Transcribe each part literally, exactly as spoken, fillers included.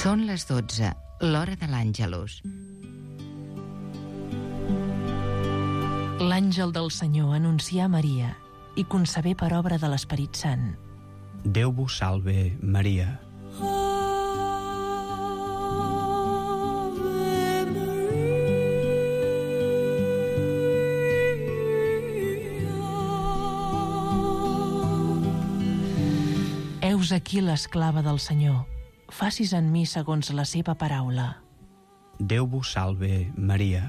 Són les dotze, l'hora de l'Àngelus. L'àngel del Senyor anuncià a Maria i concebé per obra de l'Esperit Sant. Déu vos salve, Maria. Heus aquí l'esclava del Senyor. Facis en mi segons la seva paraula. Déu vos salve, Maria.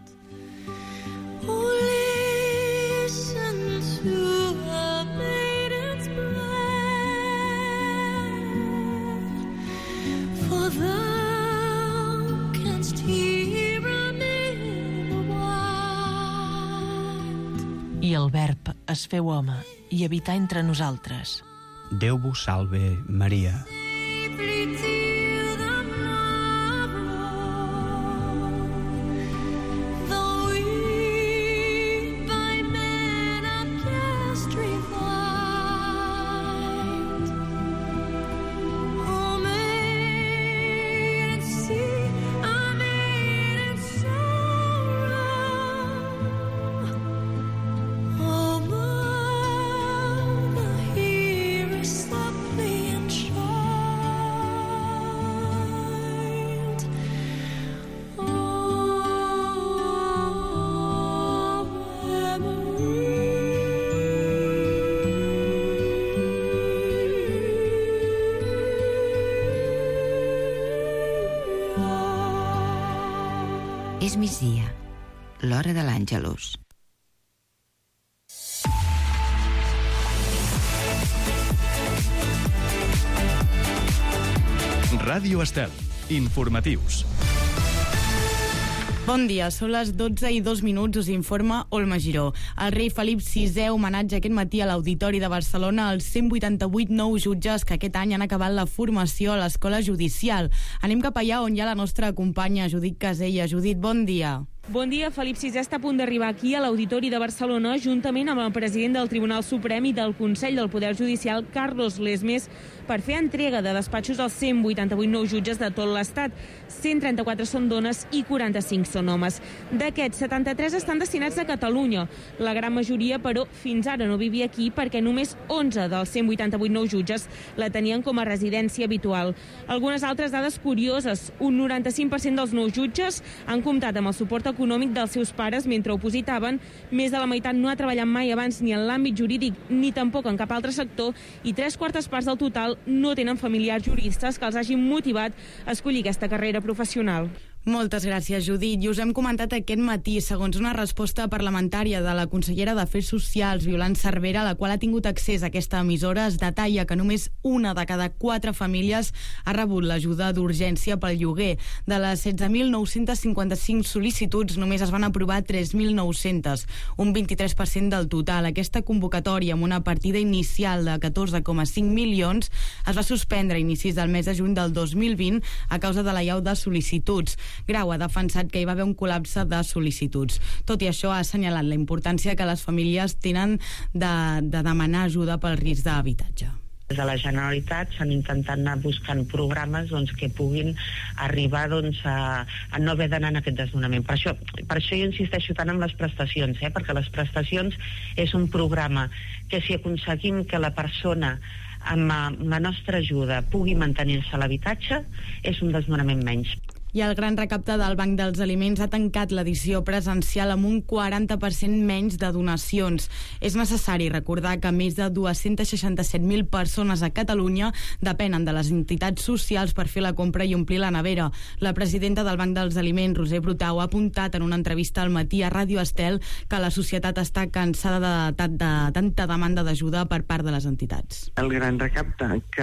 I el Verb es feu home i habità entre nosaltres. Déu vos salve, Maria. És migdia, l'hora de l'Àngelus. Ràdio Estel, informatius. Bon dia, són les dotze i dos minuts, us informa Olma Giró. El rei Felip sisè homenatge aquest matí a l'Auditori de Barcelona als cent vuitanta-vuit nous jutges que aquest any han acabat la formació a l'Escola Judicial. Anem cap allà on hi ha la nostra companya Judit Casella. Judit, bon dia. Bon dia. Felip sisè està a punt d'arribar aquí a l'Auditori de Barcelona juntament amb el president del Tribunal Suprem i del Consell del Poder Judicial, Carlos Lesmes, per fer entrega de despatxos als cent vuitanta-vuit nous jutges de tot l'Estat. cent trenta-quatre són dones i quaranta-cinc són homes. D'aquests, setanta-tres estan destinats a Catalunya. La gran majoria, però, fins ara no vivia aquí perquè només onze dels cent vuitanta-vuit nous jutges la tenien com a residència habitual. Algunes altres dades curioses. Un noranta-cinc per cent dels nous jutges han comptat amb el suport econòmic dels seus pares mentre opositaven. Més de la meitat no ha treballat mai abans ni en l'àmbit jurídic ni tampoc en cap altre sector i tres quartes parts del total no tenen familiars juristes que els hagin motivat a escollir aquesta carrera professional. Moltes gràcies, Judit. I us hem comentat aquest matí, segons una resposta parlamentària de la consellera d'Afers Socials, Violant Cervera, la qual ha tingut accés a aquesta emissora, es detalla que només una de cada quatre famílies ha rebut l'ajuda d'urgència pel lloguer. De les setze mil nou-cents cinquanta-cinc sol·licituds, només es van aprovar tres mil nou-cents, un vint-i-tres per cent del total. Aquesta convocatòria, amb una partida inicial de catorze coma cinc milions, es va suspendre a inicis del mes de juny del dos mil vint a causa de l'allau de sol·licituds. Grau ha defensat que hi va haver un col·lapse de sol·licituds. Tot i això, ha assenyalat la importància que les famílies tenen de, de demanar ajuda pel risc d'habitatge. Des de la Generalitat s'han intentat anar buscant programes doncs, que puguin arribar doncs, a, a no haver d'anar en aquest desnonament. Per això, per això jo insisteixo tant en les prestacions, eh? perquè les prestacions és un programa que si aconseguim que la persona amb la nostra ajuda pugui mantenir-se a l'habitatge és un desnonament menys. I el Gran Recapte del Banc dels Aliments ha tancat l'edició presencial amb un quaranta per cent menys de donacions. És necessari recordar que més de dues-centes seixanta-set mil persones a Catalunya depenen de les entitats socials per fer la compra i omplir la nevera. La presidenta del Banc dels Aliments, Roser Brutau, ha apuntat en una entrevista al matí a Ràdio Estel que la societat està cansada de, de, de tanta demanda d'ajuda per part de les entitats. El Gran Recapte, que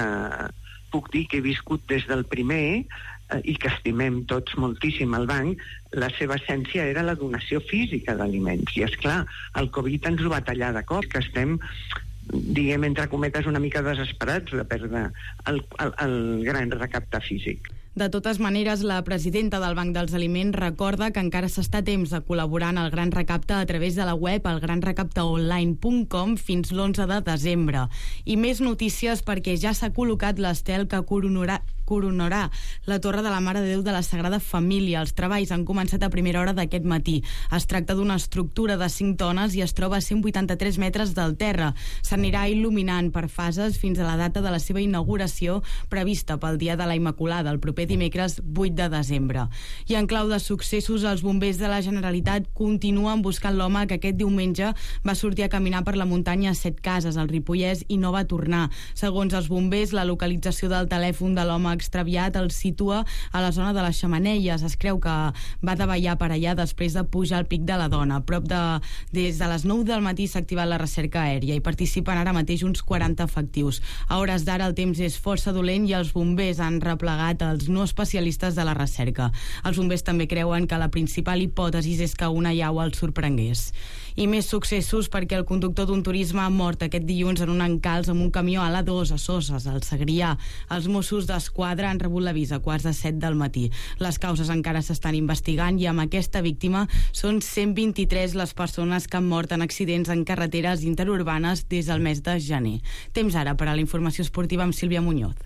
puc dir que he viscut des del primer i que estimem tots moltíssim el banc, la seva essència era la donació física d'aliments. I, és clar, el Covid ens ho va tallar de cop, que estem, diguem, entre cometes, una mica desesperats de perdre el, el, el gran recapte físic. De totes maneres, la presidenta del Banc dels Aliments recorda que encara s'està a temps de col·laborar en el Gran Recapte a través de la web el gran recapte online punt com fins l'onze de desembre. I més notícies perquè ja s'ha col·locat l'estel que coronarà coronarà la Torre de la Mare de Déu de la Sagrada Família. Els treballs han començat a primera hora d'aquest matí. Es tracta d'una estructura de cinc tones i es troba a cent vuitanta-tres metres del terra. S'anirà il·luminant per fases fins a la data de la seva inauguració prevista pel Dia de la Immaculada, el proper dimecres vuit de desembre. I en clau de successos, els bombers de la Generalitat continuen buscant l'home que aquest diumenge va sortir a caminar per la muntanya a Set Cases, al Ripollès, i no va tornar. Segons els bombers, la localització del telèfon de l'home extraviat el situa a la zona de les Xemeneies. Es creu que va davallar per allà després de pujar al pic de la Dona. Prop de, des de les nou del matí s'ha activat la recerca aèria i participen ara mateix uns quaranta efectius. A hores d'ara el temps és força dolent i els bombers han replegat els no especialistes de la recerca. Els bombers també creuen que la principal hipòtesi és que una llau els sorprengués. I més successos perquè el conductor d'un turisme ha mort aquest dilluns en un encalç amb un camió a l'A dos a Soses, al Segrià. Els Mossos d'Esquadra han rebut l'avís a quarts de set del matí. Les causes encara s'estan investigant i amb aquesta víctima són cent vint-i-tres les persones que han mort en accidents en carreteres interurbanes des del mes de gener. Temps ara per a la informació esportiva amb Sílvia Muñoz.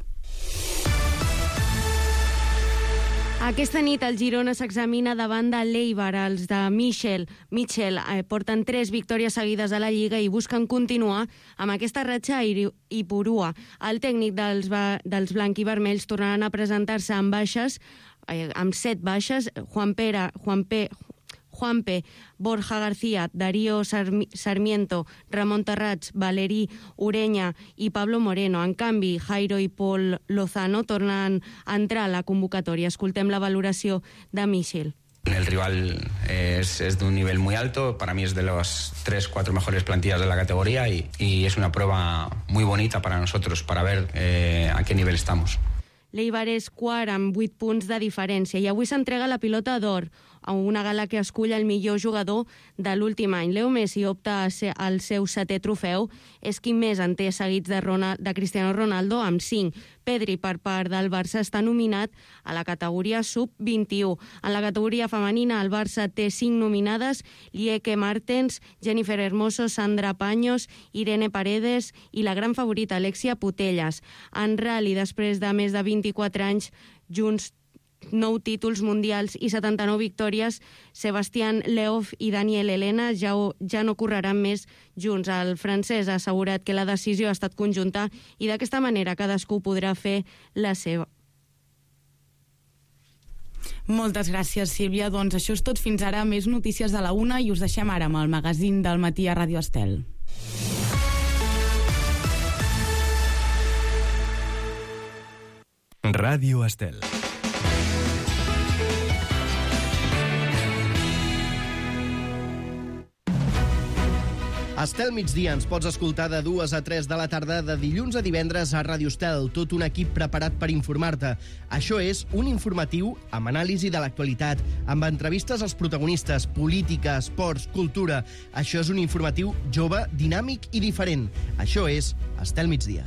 Aquesta nit el Girona s'examina davant de l'Eibar. Els de Michel, Michel eh, porten tres victòries seguides a la Lliga i busquen continuar amb aquesta ratxa i, i Purua. El tècnic dels, dels blanquivermells tornaran a presentar-se amb baixes, eh, amb set baixes, Juan Pere, Juan P, Juanpe, Borja García, Darío Sarmiento, Ramon Terrats, Valerí Ureña i Pablo Moreno. En canvi, Jairo i Paul Lozano tornen a entrar a la convocatoria. Escoltem la valoració de Michel. El rival es, es de un nivel muy alto, para mí es de las tres, cuatro mejores plantillas de la categoría y, y es una prueba muy bonita para nosotros, para ver eh, a qué nivel estamos. L'Eibar és quart amb vuit punts de diferència i avui s'entrega la pilota d'or a una gala que escull el millor jugador de l'últim any. Leo Messi opta al seu setè trofeu, és qui més en té seguits de, Ronald, de Cristiano Ronaldo amb cinc. Pedri, per part del Barça, està nominat a la categoria sub vint-i-u. En la categoria femenina, el Barça té cinc nominades: Lieke Martens, Jennifer Hermoso, Sandra Paños, Irene Paredes i la gran favorita Alexia Putellas. En rally, després de més de vint-i-quatre anys junts, nou títols mundials i setanta-nou victòries, Sebastián Leof i Daniel Elena ja, ja no correran més junts. El francès ha assegurat que la decisió ha estat conjunta i d'aquesta manera cadascú podrà fer la seva. Moltes gràcies, Sílvia. Doncs això és tot fins ara. Més notícies de la una i us deixem ara amb el magazín del matí a Ràdio Estel. Ràdio Estel. Estel migdia ens pots escoltar de dues a tres de la tarda de dilluns a divendres a Ràdio Estel, tot un equip preparat per informar-te. Això és un informatiu amb anàlisi de l'actualitat, amb entrevistes als protagonistes, política, esports, cultura. Això és un informatiu jove, dinàmic i diferent. Això és Estel migdia.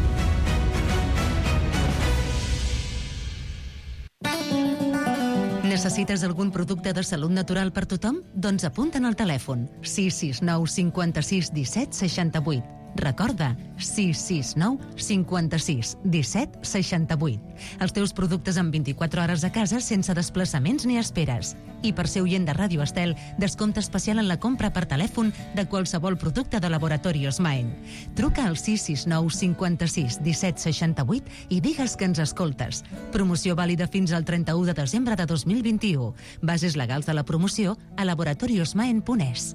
Necessites algun producte de salut natural per tothom? Doncs apunta'n al telèfon sis sis nou cinquanta-sis disset seixanta-vuit. Recorda, sis sis nou cinquanta-sis disset seixanta-vuit. Els teus productes en vint-i-quatre hores a casa sense desplaçaments ni esperes. I per ser oient de Ràdio Estel, descompte especial en la compra per telèfon de qualsevol producte de Laboratorios Maen. Truca al sis sis nou cinquanta-sis disset seixanta-vuit i digues que ens escoltes. Promoció vàlida fins al trenta-u de desembre de dos mil vint-i-u. Bases legals de la promoció a laboratoriosmaen punt es.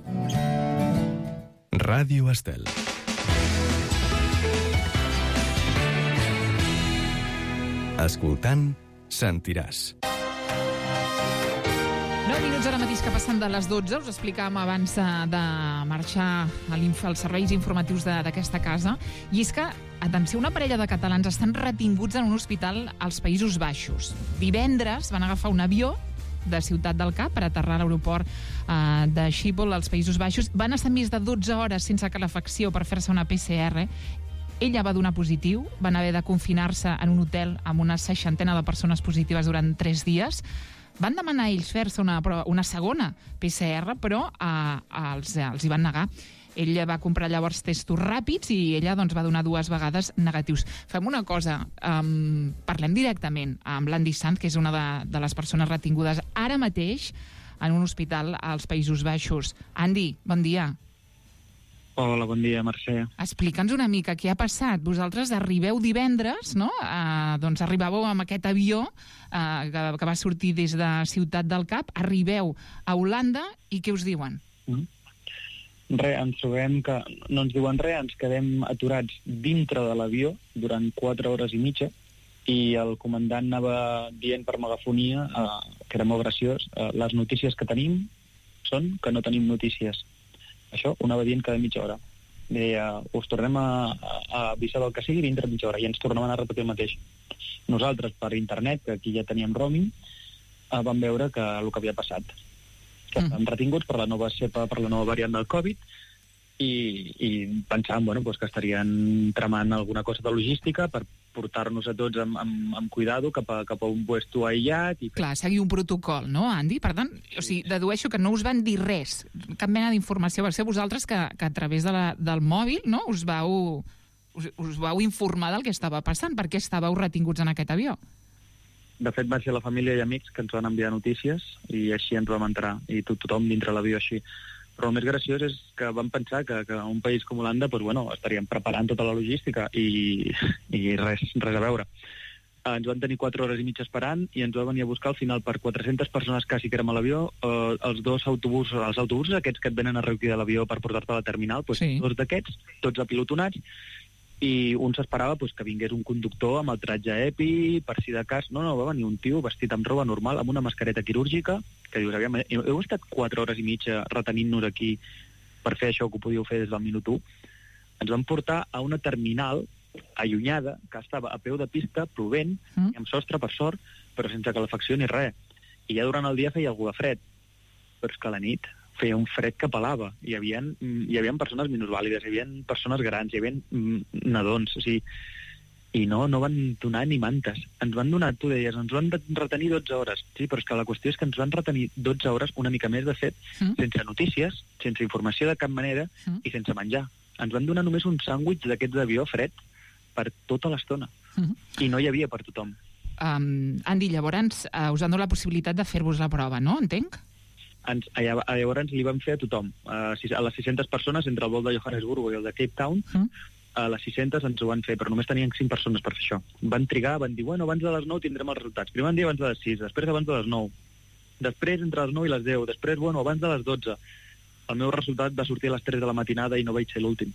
Ràdio Estel. Escoltant, sentiràs. nou minuts ara mateix que passen de les dotze. Us explicàvem abans de marxar als serveis informatius d'aquesta casa. I és que, atenció, una parella de catalans estan retinguts en un hospital als Països Baixos. Divendres van agafar un avió de Ciutat del Cap per aterrar a l'aeroport eh, de Schiphol, als Països Baixos. Van estar més de dotze hores sense calefacció per fer-se una P C R. Ella va donar positiu, van haver de confinar-se en un hotel amb una seixantena de persones positives durant tres dies. Van demanar ells fer-se una, una segona P C R, però eh, els, els hi van negar. Ell va comprar llavors testos ràpids i ella doncs, va donar dues vegades negatius. Fem una cosa, um, parlem directament amb l'Andy Sant, que és una de, de les persones retingudes ara mateix en un hospital als Països Baixos. Andy, bon dia. Hola, bon dia, Mercè. Explica'ns una mica què ha passat. Vosaltres arribeu divendres, no? Uh, doncs arribàveu amb aquest avió uh, que, que va sortir des de Ciutat del Cap, arribeu a Holanda i què us diuen? Mm. Re, ens trobem que no ens diuen res, ens quedem aturats dintre de l'avió durant quatre hores i mitja i el comandant anava dient per megafonia, uh, que era molt graciós, uh, les notícies que tenim són que no tenim notícies. Això ho anava dient cada mitja hora. Deia, us tornem a, a, a avisar del que sigui dintre mitja hora, i ens tornaven a repetir el mateix. Nosaltres, per internet, que aquí ja teníem roaming, eh, vam veure que el que havia passat. Que mm. estan retinguts per la nova cepa, per la nova variant del Covid, i, i pensàvem bueno, pues que estarien tramant alguna cosa de logística per portar-nos a tots amb, amb, amb cuidado cap a, cap a un puesto aïllat. I... Clar, seguir un protocol, no, Andy? Per tant, o sigui, dedueixo que no us van dir res, cap mena d'informació. Va ser vosaltres que, que a través de la, del mòbil no, us, vau, us, us vau informar del que estava passant, perquè estàveu retinguts en aquest avió. De fet, va ser la família i amics que ens van enviar notícies i així ens vam entrar, i tot, tothom dintre l'avió així. Però el més graciós és que vam pensar que, que un país com Holanda pues, bueno, estaríem preparant tota la logística i, i res, res a veure. Eh, ens van tenir quatre hores i mitja esperant i ens va venir a buscar al final per quatre-centes persones quasi que érem a l'avió, eh, els dos autobusos, els autobusos aquests que et venen a recollir de l'avió per portar-te a la terminal, pues, sí. Dos d'aquests, tots apilotonats, i un s'esperava pues, que vingués un conductor amb el tratge EPI, per si de cas. No, no, va venir un tio vestit amb roba normal, amb una mascareta quirúrgica, que dius, aviam, heu estat quatre hores i mitja retenint-nos aquí per fer això que ho podíeu fer des del minut u. Ens van portar a una terminal allunyada, que estava a peu de pista, plovent, mm. i amb sostre, per sort, però sense calefacció ni res. I ja durant el dia feia algú de fred. Però és que a la nit feia un fred que pelava. Hi havia, hi havia persones minusvàlides, hi havia persones grans, hi havia nadons, o sigui, i no, no van donar ni mantes. Ens van donar, tu deies, ens van retenir dotze hores. Sí, però és que la qüestió és que ens van retenir dotze hores, una mica més, de fet, mm. sense notícies, sense informació de cap manera mm. i sense menjar. Ens van donar només un sàndwich d'aquests d'avió fred per tota l'estona. Mm. I no hi havia per tothom. Um, Andy, llavors uh, us han donat la possibilitat de fer-vos la prova, no? Entenc? Ens, llavors li vam fer a tothom. A les sis-centes persones, entre el vol de Johannesburgo i el de Cape Town, mm. a les sis-centes ens ho van fer, però només tenien cinc persones per fer això. Van trigar, van dir, bueno, abans de les nou tindrem els resultats. Primer van dir abans de les sis, després abans de les nou. Després entre les nou i les deu, després, bueno, abans de les dotze. El meu resultat va sortir a les tres de la matinada i no vaig ser l'últim.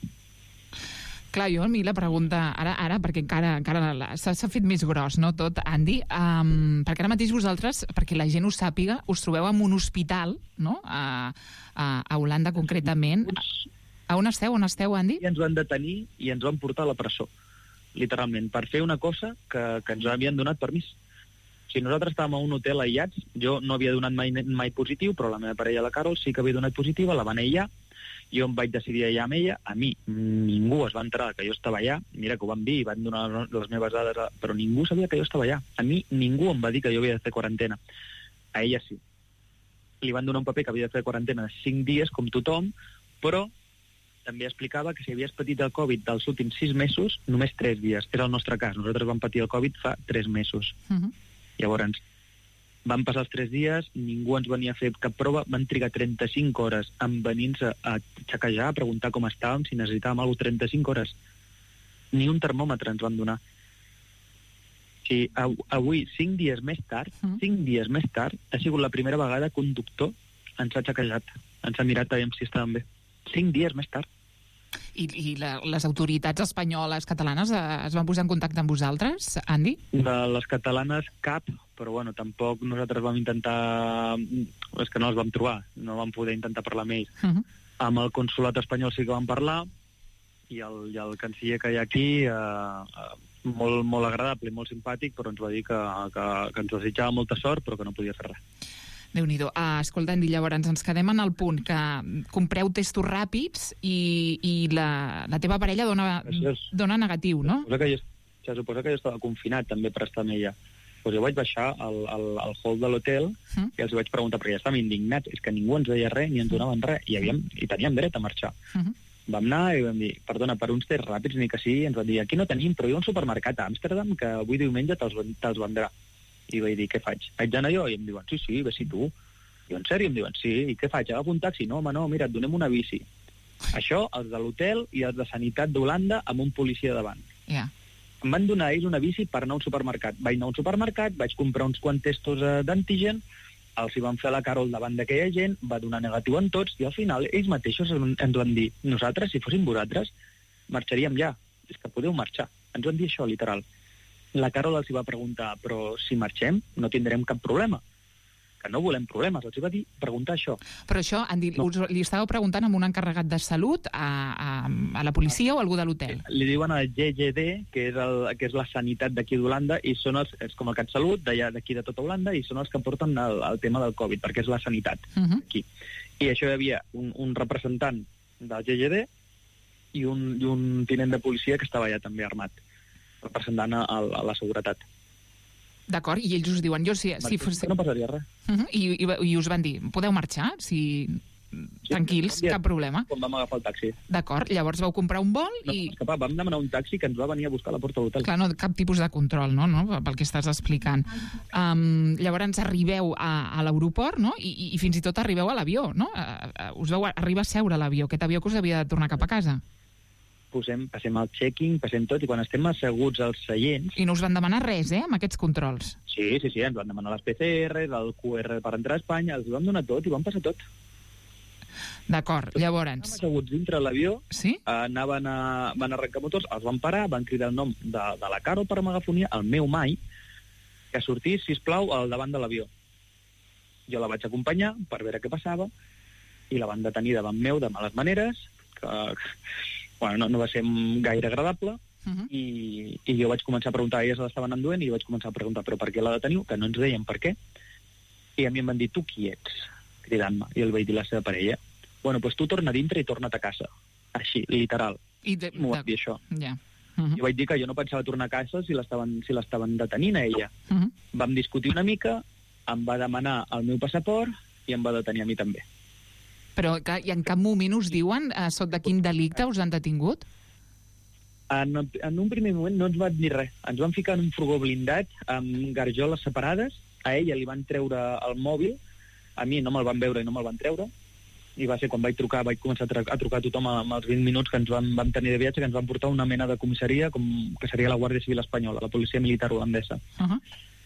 Clar, jo a mi la pregunta, ara, ara perquè encara, encara s'ha fet més gros, no, tot, Andy, um, perquè ara mateix vosaltres, perquè la gent ho sàpiga, us trobeu en un hospital, no?, a, a, a Holanda concretament. A on esteu, on esteu, Andy? I ens van detenir i ens van portar a la presó, literalment, per fer una cosa que, que ens havien donat permís. Si nosaltres estàvem a un hotel aïllats, jo no havia donat mai, mai positiu, però la meva parella, la Carol, sí que havia donat positiva, la van aïllar. Jo em vaig decidir allà amb ella, a mi ningú es va enterar que jo estava allà, mira que ho van dir, van donar les meves dades, però ningú sabia que jo estava allà. A mi ningú em va dir que jo havia de fer quarantena. A ella sí. Li van donar un paper que havia de fer quarantena cinc dies, com tothom, però també explicava que si havies patit el Covid dels últims sis mesos, només tres dies. Era el nostre cas. Nosaltres vam patir el Covid fa tres mesos. Uh-huh. Llavors, van passar els tres dies, ningú ens venia a fer cap prova, van trigar trenta-cinc hores en venir-nos a, a xequejar, a preguntar com estàvem, si necessitàvem alguna cosa, trenta-cinc hores. Ni un termòmetre ens van donar. Sí, avui, cinc dies més tard, mm. cinc dies més tard, ha sigut la primera vegada que un doctor ens ha xequejat, ens ha mirat a veure si estàvem bé. Cinc dies més tard. I, i la, les autoritats espanyoles, catalanes, eh, es van posar en contacte amb vosaltres, Andy? De les catalanes, cap, però bueno, tampoc nosaltres vam intentar... És que no els vam trobar, no vam poder intentar parlar amb ells. Uh-huh. Amb el consolat espanyol sí que vam parlar, i el, i el canciller que hi ha aquí, eh, eh, molt, molt agradable, molt simpàtic, però ens va dir que, que, que ens desitjava molta sort, però que no podia fer res. Déu-n'hi-do. Uh, escolta, Andy, llavors ens quedem en el punt que compreu testos ràpids i, i la, la teva parella dona, és, dona negatiu, no? Se suposa que jo, se suposa que jo estava confinat també per estar amb ella. Pues jo vaig baixar al, al, al hall de l'hotel uh-huh. i els vaig preguntar, perquè ja estàvem indignats, és que ningú ens deia res ni ens donaven res, i, havíem, i teníem dret a marxar. Uh-huh. vam anar i vam dir, perdona, per uns tests ràpids, ni que sí, ens van dir, aquí no tenim, però hi ha un supermercat a Amsterdam que avui diumenge te'ls, te'ls vendrà. I vaig dir, què faig? Haig d'anar jo? I em diuen, sí, sí, ve-si tu. I en sèrio? Em diuen, sí, i què faig? Agafo un taxi? No, home, no, mira, et donem una bici. Això, els de l'hotel i els de Sanitat d'Holanda amb un policia davant. Yeah. Em van donar ells una bici per anar a un supermercat. Vaig anar a un supermercat, vaig comprar uns quants testos eh, d'antigen, els hi van fer la Carol davant d'aquella gent, va donar negatiu en tots, i al final ells mateixos ens van dir, nosaltres, si fóssim vosaltres, marxaríem ja. És que podeu marxar. Ens van dir això, literal. La Carol els hi va preguntar, però si marxem no tindrem cap problema. Que no volem problemes, els va dir preguntar això. Però això, Andy, no. us, li estàveu preguntant amb un encarregat de salut a, a, a la policia o a algú de l'hotel? Li diuen el G G D, que és, el, que és la sanitat d'aquí d'Holanda, i són els, és com el CatSalut d'aquí de tota Holanda, i són els que porten el, el tema del Covid, perquè és la sanitat uh-huh. aquí. I això hi havia un, un representant del G G D i un, i un tinent de policia que estava allà també armat, representant a, a la seguretat. D'acord, i ells us diuen, jo si... si fos... No passaria res. Uh -huh. I, i, I us van dir, podeu marxar? Si... Sí, tranquils, sí, cap problema. Quan vam agafar el taxi. D'acord, llavors vau comprar un vol no, i... No, vam demanar un taxi que ens va venir a buscar a la porta de l'hotel. Clar, no, cap tipus de control, no? no? Pel que estàs explicant. Um, llavors arribeu a, a l'aeroport, no? I, I fins i tot arribeu a l'avió, no? Uh, uh, us vau arribar a seure a l'avió, aquest avió que us havia de tornar cap a casa. Posem, passem el check-in, passem tot, i quan estem asseguts als seients... I no us van demanar res, eh, amb aquests controls? Sí, sí, sí, ens van demanar les P C Rs, el Q R per entrar a Espanya, els vam donar tot i vam passar tot. D'acord, llavors... Estàvem asseguts dintre l'avió, sí? anaven a, van arrencar motors, els van parar, van cridar el nom de, de la Carol per megafonia, el meu mai, que sortís, sisplau, al davant de l'avió. Jo la vaig acompanyar per veure què passava, i la van detenir davant meu de males maneres, que... Bueno, no, no va ser gaire agradable, uh-huh. i, i jo vaig començar a preguntar, elles l'estaven enduent, i jo vaig començar a preguntar, però per què la deteniu? Que no ens deien per què. I a mi em van dir, tu qui ets? Cridant-me. I el vaig dir la seva parella. Bueno, doncs tu torna dintre i torna't a casa. Així, literal. I de, m'ho de... vaig dir això. Yeah. Uh-huh. Jo vaig dir que jo no pensava tornar a casa si l'estaven si l'estaven detenint a ella. Uh-huh. Vam discutir una mica, em va demanar el meu passaport i em va detenir a mi també. Però que, i en cap moment us diuen eh, sota quin delicte us han detingut? En, en un primer moment no ens van dir res. Ens van ficar en un furgó blindat amb garjoles separades. A ella li van treure el mòbil, a mi no me'l van veure i no me'l van treure, i va ser quan vaig trucar, vaig començar a, a trucar a tothom amb els vint minuts que ens vam, vam tenir de viatge, que ens van portar una mena de comissaria com que seria la Guàrdia Civil Espanyola, la policia militar holandesa. Uh-huh.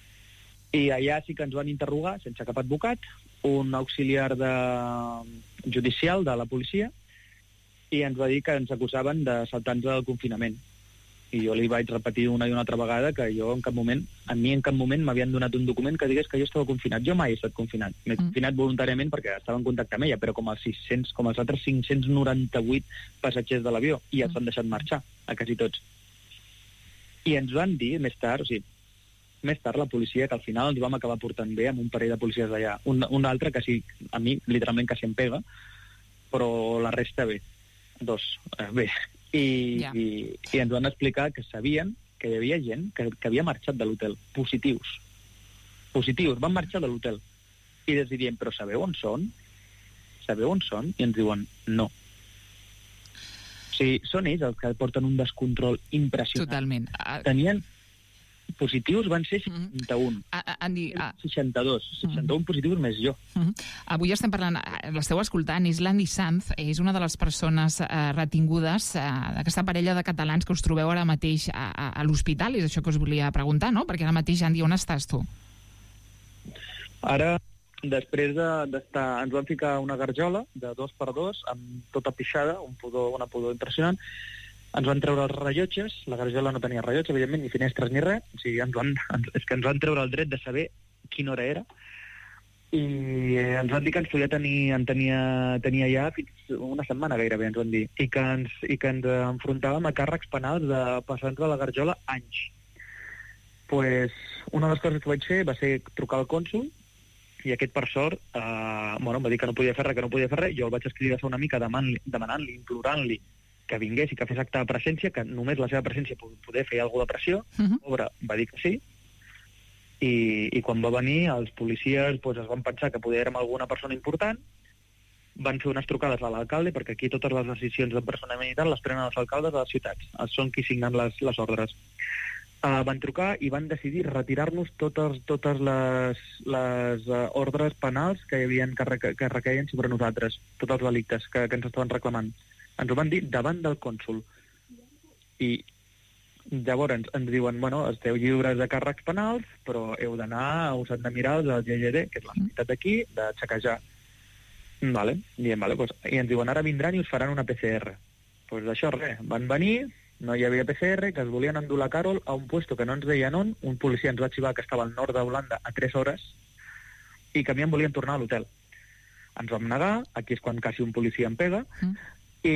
I allà sí que ens van interrogar, sense cap advocat, un auxiliar de... judicial de la policia, i ens va dir que ens acusaven de saltar-nos del confinament. I jo li vaig repetir una i una altra vegada que jo en cap moment, a mi en cap moment m'havien donat un document que digués que jo estava confinat. Jo mai he estat confinat. M'he mm. confinat voluntàriament perquè estava en contacte amb ella, però com els sis-cents, com els altres cinc-cents noranta-vuit passatgers de l'avió, i els han deixat marxar, a quasi tots. I ens van dir més tard, o sigui, més tard la policia, que al final ens vam acabar portant bé amb un parell de policies d'allà. Un, un altre que sí, a mi, literalment, quasi em pega, però la resta bé. Dos, eh, bé. I, yeah. i, I ens van explicar que sabien que hi havia gent que, que havia marxat de l'hotel. Positius. Positius, van marxar de l'hotel. I els diem, però sabeu on són? Sabeu on són? I ens diuen, no. O sigui, són ells els que porten un descontrol impressionant. Totalment. Tenien... positius van ser seixanta-un. Uh, Andy, uh, seixanta-dos. seixanta-un uh, positius més jo. Uh, avui estem parlant, l'esteu escoltant, és l'Andy Sanz, és una de les persones uh, retingudes uh, d'aquesta parella de catalans que us trobeu ara mateix a, a, a l'hospital. És això que us volia preguntar, no? Perquè ara mateix, Andy, on estàs tu? Ara, després d'estar... De, ens van ficar una garjola de dos per dos, amb tota pixada, un pudor, una pudor impressionant. Ens van treure els rellotges, la garjola no tenia rellotge, evidentment, ni finestres ni res, o sigui, ens van, és que ens van treure el dret de saber quina hora era, i ens van dir que ens podia tenir, en tenia, tenia ja fins una setmana gairebé, ens van dir, i que ens, i que ens enfrontàvem a càrrecs penals de passar-nos de la garjola anys. Pues, una de les coses que vaig fer va ser trucar al cònsol, i aquest, per sort, eh, bueno, em va dir que no podia fer res, que no podia fer res, jo el vaig escriure una mica demanant-li, demanant-li, implorant-li, que vingués i que fes acte de presència, que només la seva presència poder fer alguna de pressió. Uh-huh. Obre va dir que sí, i, i quan va venir els policies pues, es van pensar que poder érem alguna persona important, van fer unes trucades a l'alcalde, perquè aquí totes les decisions d'empresonament i tal les prenen els alcaldes de les ciutats, són qui signen les, les ordres. Uh, van trucar i van decidir retirar-nos totes, totes les, les uh, ordres penals que hi havia que, reca, que requeien sobre nosaltres, tots els delictes que, que ens estaven reclamant. Ens ho van dir davant del cònsol. I llavors ens, ens diuen, bueno, esteu lliures de càrrecs penals, però heu d'anar, us han de mirar el G G D, que és la unitat d'aquí, de xequejar. Vale, diem, vale, pues, i ens diuen, ara vindran i us faran una P C R. Doncs pues això, res, van venir, no hi havia P C R, que es volien endur la Carol a un puesto que no ens deien on, un policia ens va xivar que estava al nord d'Holanda a tres hores, i que a mi em volien tornar a l'hotel. Ens vam negar, aquí és quan quasi un policia em pega, mm. i,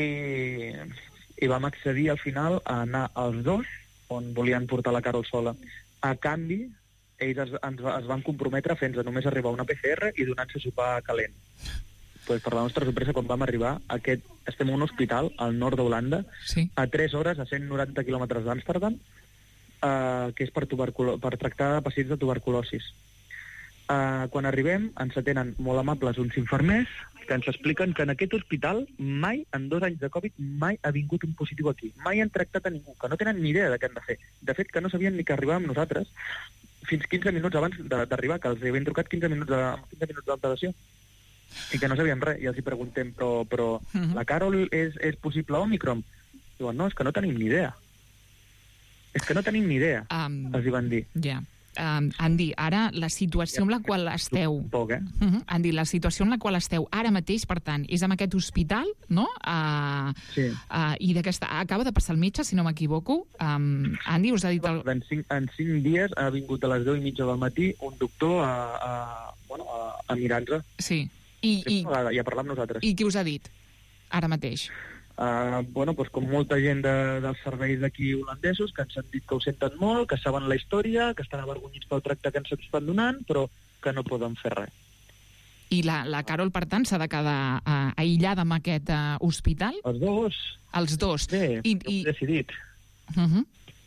i vam accedir al final a anar als dos, on volien portar la Carol sola. A canvi, ells es, ens, es van comprometre a fer-nos només arribar a una P C R i donar-se sopar calent. Pues per la nostra sorpresa, quan vam arribar, aquest, estem en un hospital al nord d'Holanda, sí. a tres hores, a cent noranta quilòmetres d'Amsterdam, eh, que és per, per tractar pacients de tuberculosis. Eh, quan arribem, ens atenen molt amables uns infermers que ens expliquen que en aquest hospital mai, en dos anys de Covid, mai ha vingut un positiu aquí. Mai han tractat a ningú, que no tenen ni idea de què han de fer. De fet, que no sabien ni que arribàvem nosaltres fins quinze minuts abans d'arribar, que els havien trucat quinze minuts d'alteració. I que no sabíem res, i els hi preguntem, però, però uh-huh. la Carol és, és possible Omicron? Diuen, no, és que no tenim ni idea. És que no tenim ni idea, um, els hi van dir. Ja. Yeah. Um, Andy, ara la situació en la qual esteu... Un poc, eh? Uh-huh. Andy, la situació en la qual esteu ara mateix, per tant, és en aquest hospital, no? Uh, sí. Uh, I d'aquesta... Acaba de passar el metge, si no m'equivoco. Um, Andy, us ha dit... El... En, cinc, en cinc dies ha vingut a les deu i mitja del matí un doctor a, a, bueno, a, a mirar-nos. Sí. I, i, I a parlar amb nosaltres. I què us ha dit, ara mateix? Uh, bueno, pues, com molta gent de, dels serveis d'aquí holandesos, que ens han dit que ho senten molt, que saben la història, que estan avergonyits pel tracte que ens estan donant, però que no poden fer res. I la, la Carol, per tant, s'ha de quedar uh, aïllada en aquest uh, hospital? Els dos. Els dos. Sí, I, i... he decidit. Uh-huh.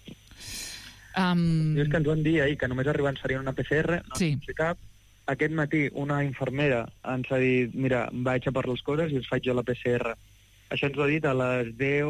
um... I és que ens van dir ahir que només arribar ens farien una P C R, no sí. sé cap. Aquest matí una infermera ens ha dit, mira, vaig a per les coses i us faig jo la P C R. Això ens ho ha dit a les deu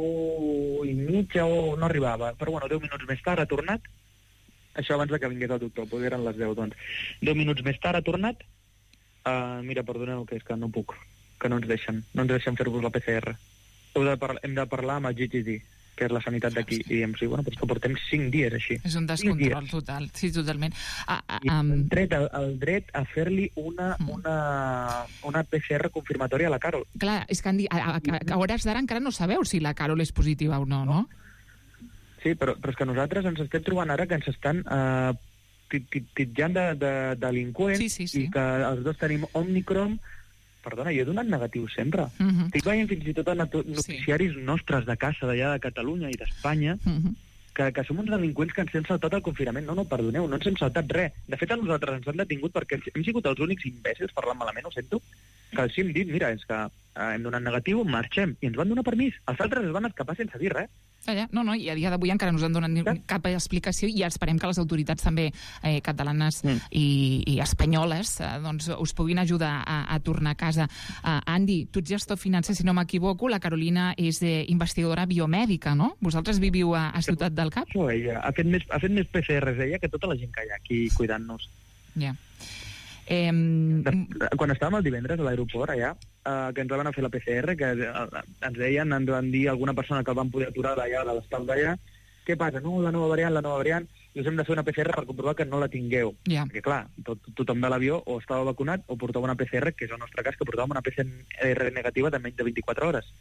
i mitja o no arribava, però bueno, deu minuts més tard ha tornat. Això abans que vingués el doctor, perquè eren les deu, doncs. Deu minuts més tard ha tornat. Uh, mira, perdoneu, que és que no puc, que no ens deixen, no ens deixen fer-vos la P C R. Heu de parlar, hem de parlar amb el G G D, que és la sanitat d'aquí, i diem, sí, bueno, però és que portem cinc dies així. És un descontrol total, sí, totalment. Ah, ah, um... el, dret, el, el dret a fer-li una, una, una P C R confirmatòria a la Carol. Clar, és que a, a, a, a hores d'ara encara no sabeu si la Carol és positiva o no, no? Sí, però, però és que nosaltres ens estem trobant ara que ens estan uh, titjant de, de delinqüents, sí, sí, sí. i que els dos tenim Omicron. Perdona, jo he donat negatiu sempre. Uh-huh. Estic veient fins i tot a noticiaris sí. nostres de casa, d'allà de Catalunya i d'Espanya, uh-huh. que, que som uns delinqüents que ens hem saltat el confinament. No, no, perdoneu, no ens hem saltat res. De fet, a nosaltres ens han detingut perquè hem sigut els únics imbècils, parlant malament, ho sento, que els hem dit, mira, és que eh, hem donat negatiu, marxem, i ens van donar permís. Els altres es van escapar sense dir res. Ja, no, no, i a dia d'avui encara no us han donat ni cap explicació i esperem que les autoritats també eh, catalanes mm. i, i espanyoles eh, doncs us puguin ajudar a, a tornar a casa. Uh, Andy, tu ets gestor financer, si no m'equivoco, la Carolina és eh, investigadora biomèdica, no? Vosaltres viviu a, a Ciutat del Cap? Això ella, ha fet més, ha fet més P C Rs ella que tota la gent que hi ha aquí cuidant-nos. Ja. Yeah. Eh, quan estàvem el divendres a l'aeroport allà, eh, que ens van a fer la P C R, que eh, ens deien, ens van dir alguna persona que el van poder aturar d'allà, de l'estat d'allà, què passa? No, la nova variant, la nova variant, i us hem de fer una P C R per comprovar que no la tingueu. Yeah. Perquè clar, tot, tothom de l'avió o estava vacunat o portava una P C R, que és el nostre cas, que portàvem una P C R negativa de menys de vint-i-quatre hores.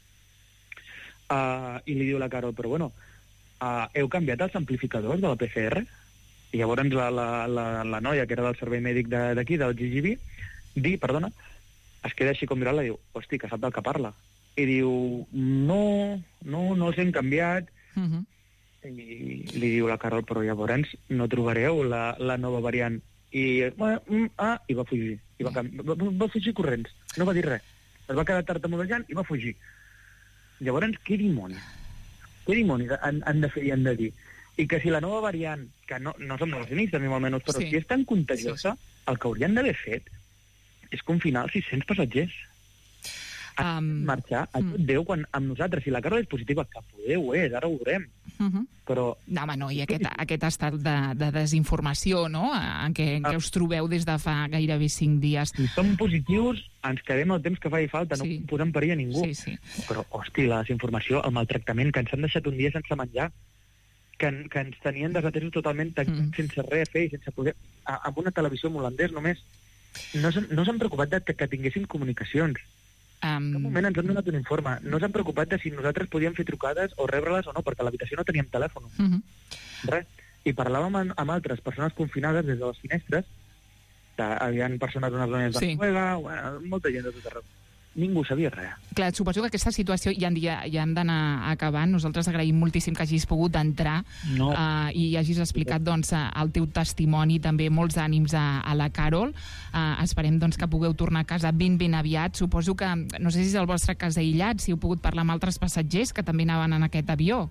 Uh, I li diu la Carol, però bueno, uh, heu canviat els amplificadors de la P C R? I llavors la, la, la, la noia, que era del servei mèdic d'aquí, de, del G G B, di, perdona, es queda així com mirant-la i diu, hosti, que sap del que parla. I diu, no, no, no els hem canviat. Uh-huh. I li diu la Carol, però llavors no trobareu la, la nova variant. I, mm, ah, i va fugir. I va, va, va fugir corrents. No va dir res. Es va quedar tartamudejant i va fugir. Llavors, què dimoni? Què dimoni han, han de fer i han de dir? I que si la nova variant, que no, no som negacionistes, ni molt menys, però sí. si és tan contagiosa, sí, sí. el que haurien d'haver fet és confinar els sis-cents passatgers. Um, marxar a tot Déu quan amb nosaltres, si la Carol és positiva, que poder ho és, ara ho veurem. Uh -huh. Però... No, home, no, i aquest, aquest estat de, de desinformació, no?, en què, en què us trobeu des de fa gairebé cinc dies. Si som positius, ens quedem el temps que faci falta, no Sí. posem perill a ningú. Sí, sí. Però, hosti, la desinformació, el maltractament, que ens han deixat un dia sense menjar, que, que ens tenien desatesos totalment, tancats, mm. sense res a fer, sense poder... A, amb una televisió holandès només. No s'han no s'han preocupat de que, que tinguéssim comunicacions. Um... En un moment ens han donat un informe. No s'han preocupat de si nosaltres podíem fer trucades o rebre-les o no, perquè a l'habitació no teníem telèfon. Uh -huh. Res. I parlàvem amb, amb altres persones confinades des de les finestres. Hi havia persones d'unes zones de Sí. Noruega, bueno, molta gent de tot arreu. Ningú sabia res. Clar, suposo que aquesta situació ja, ja, ja hem d'anar acabant. Nosaltres agraïm moltíssim que hagis pogut entrar no. uh, i hagis explicat doncs, el teu testimoni, també molts ànims a, a la Carol. Uh, esperem doncs, que pugueu tornar a casa ben ben aviat. Suposo que, no sé si és el vostre cas aïllat, si heu pogut parlar amb altres passatgers que també anaven en aquest avió.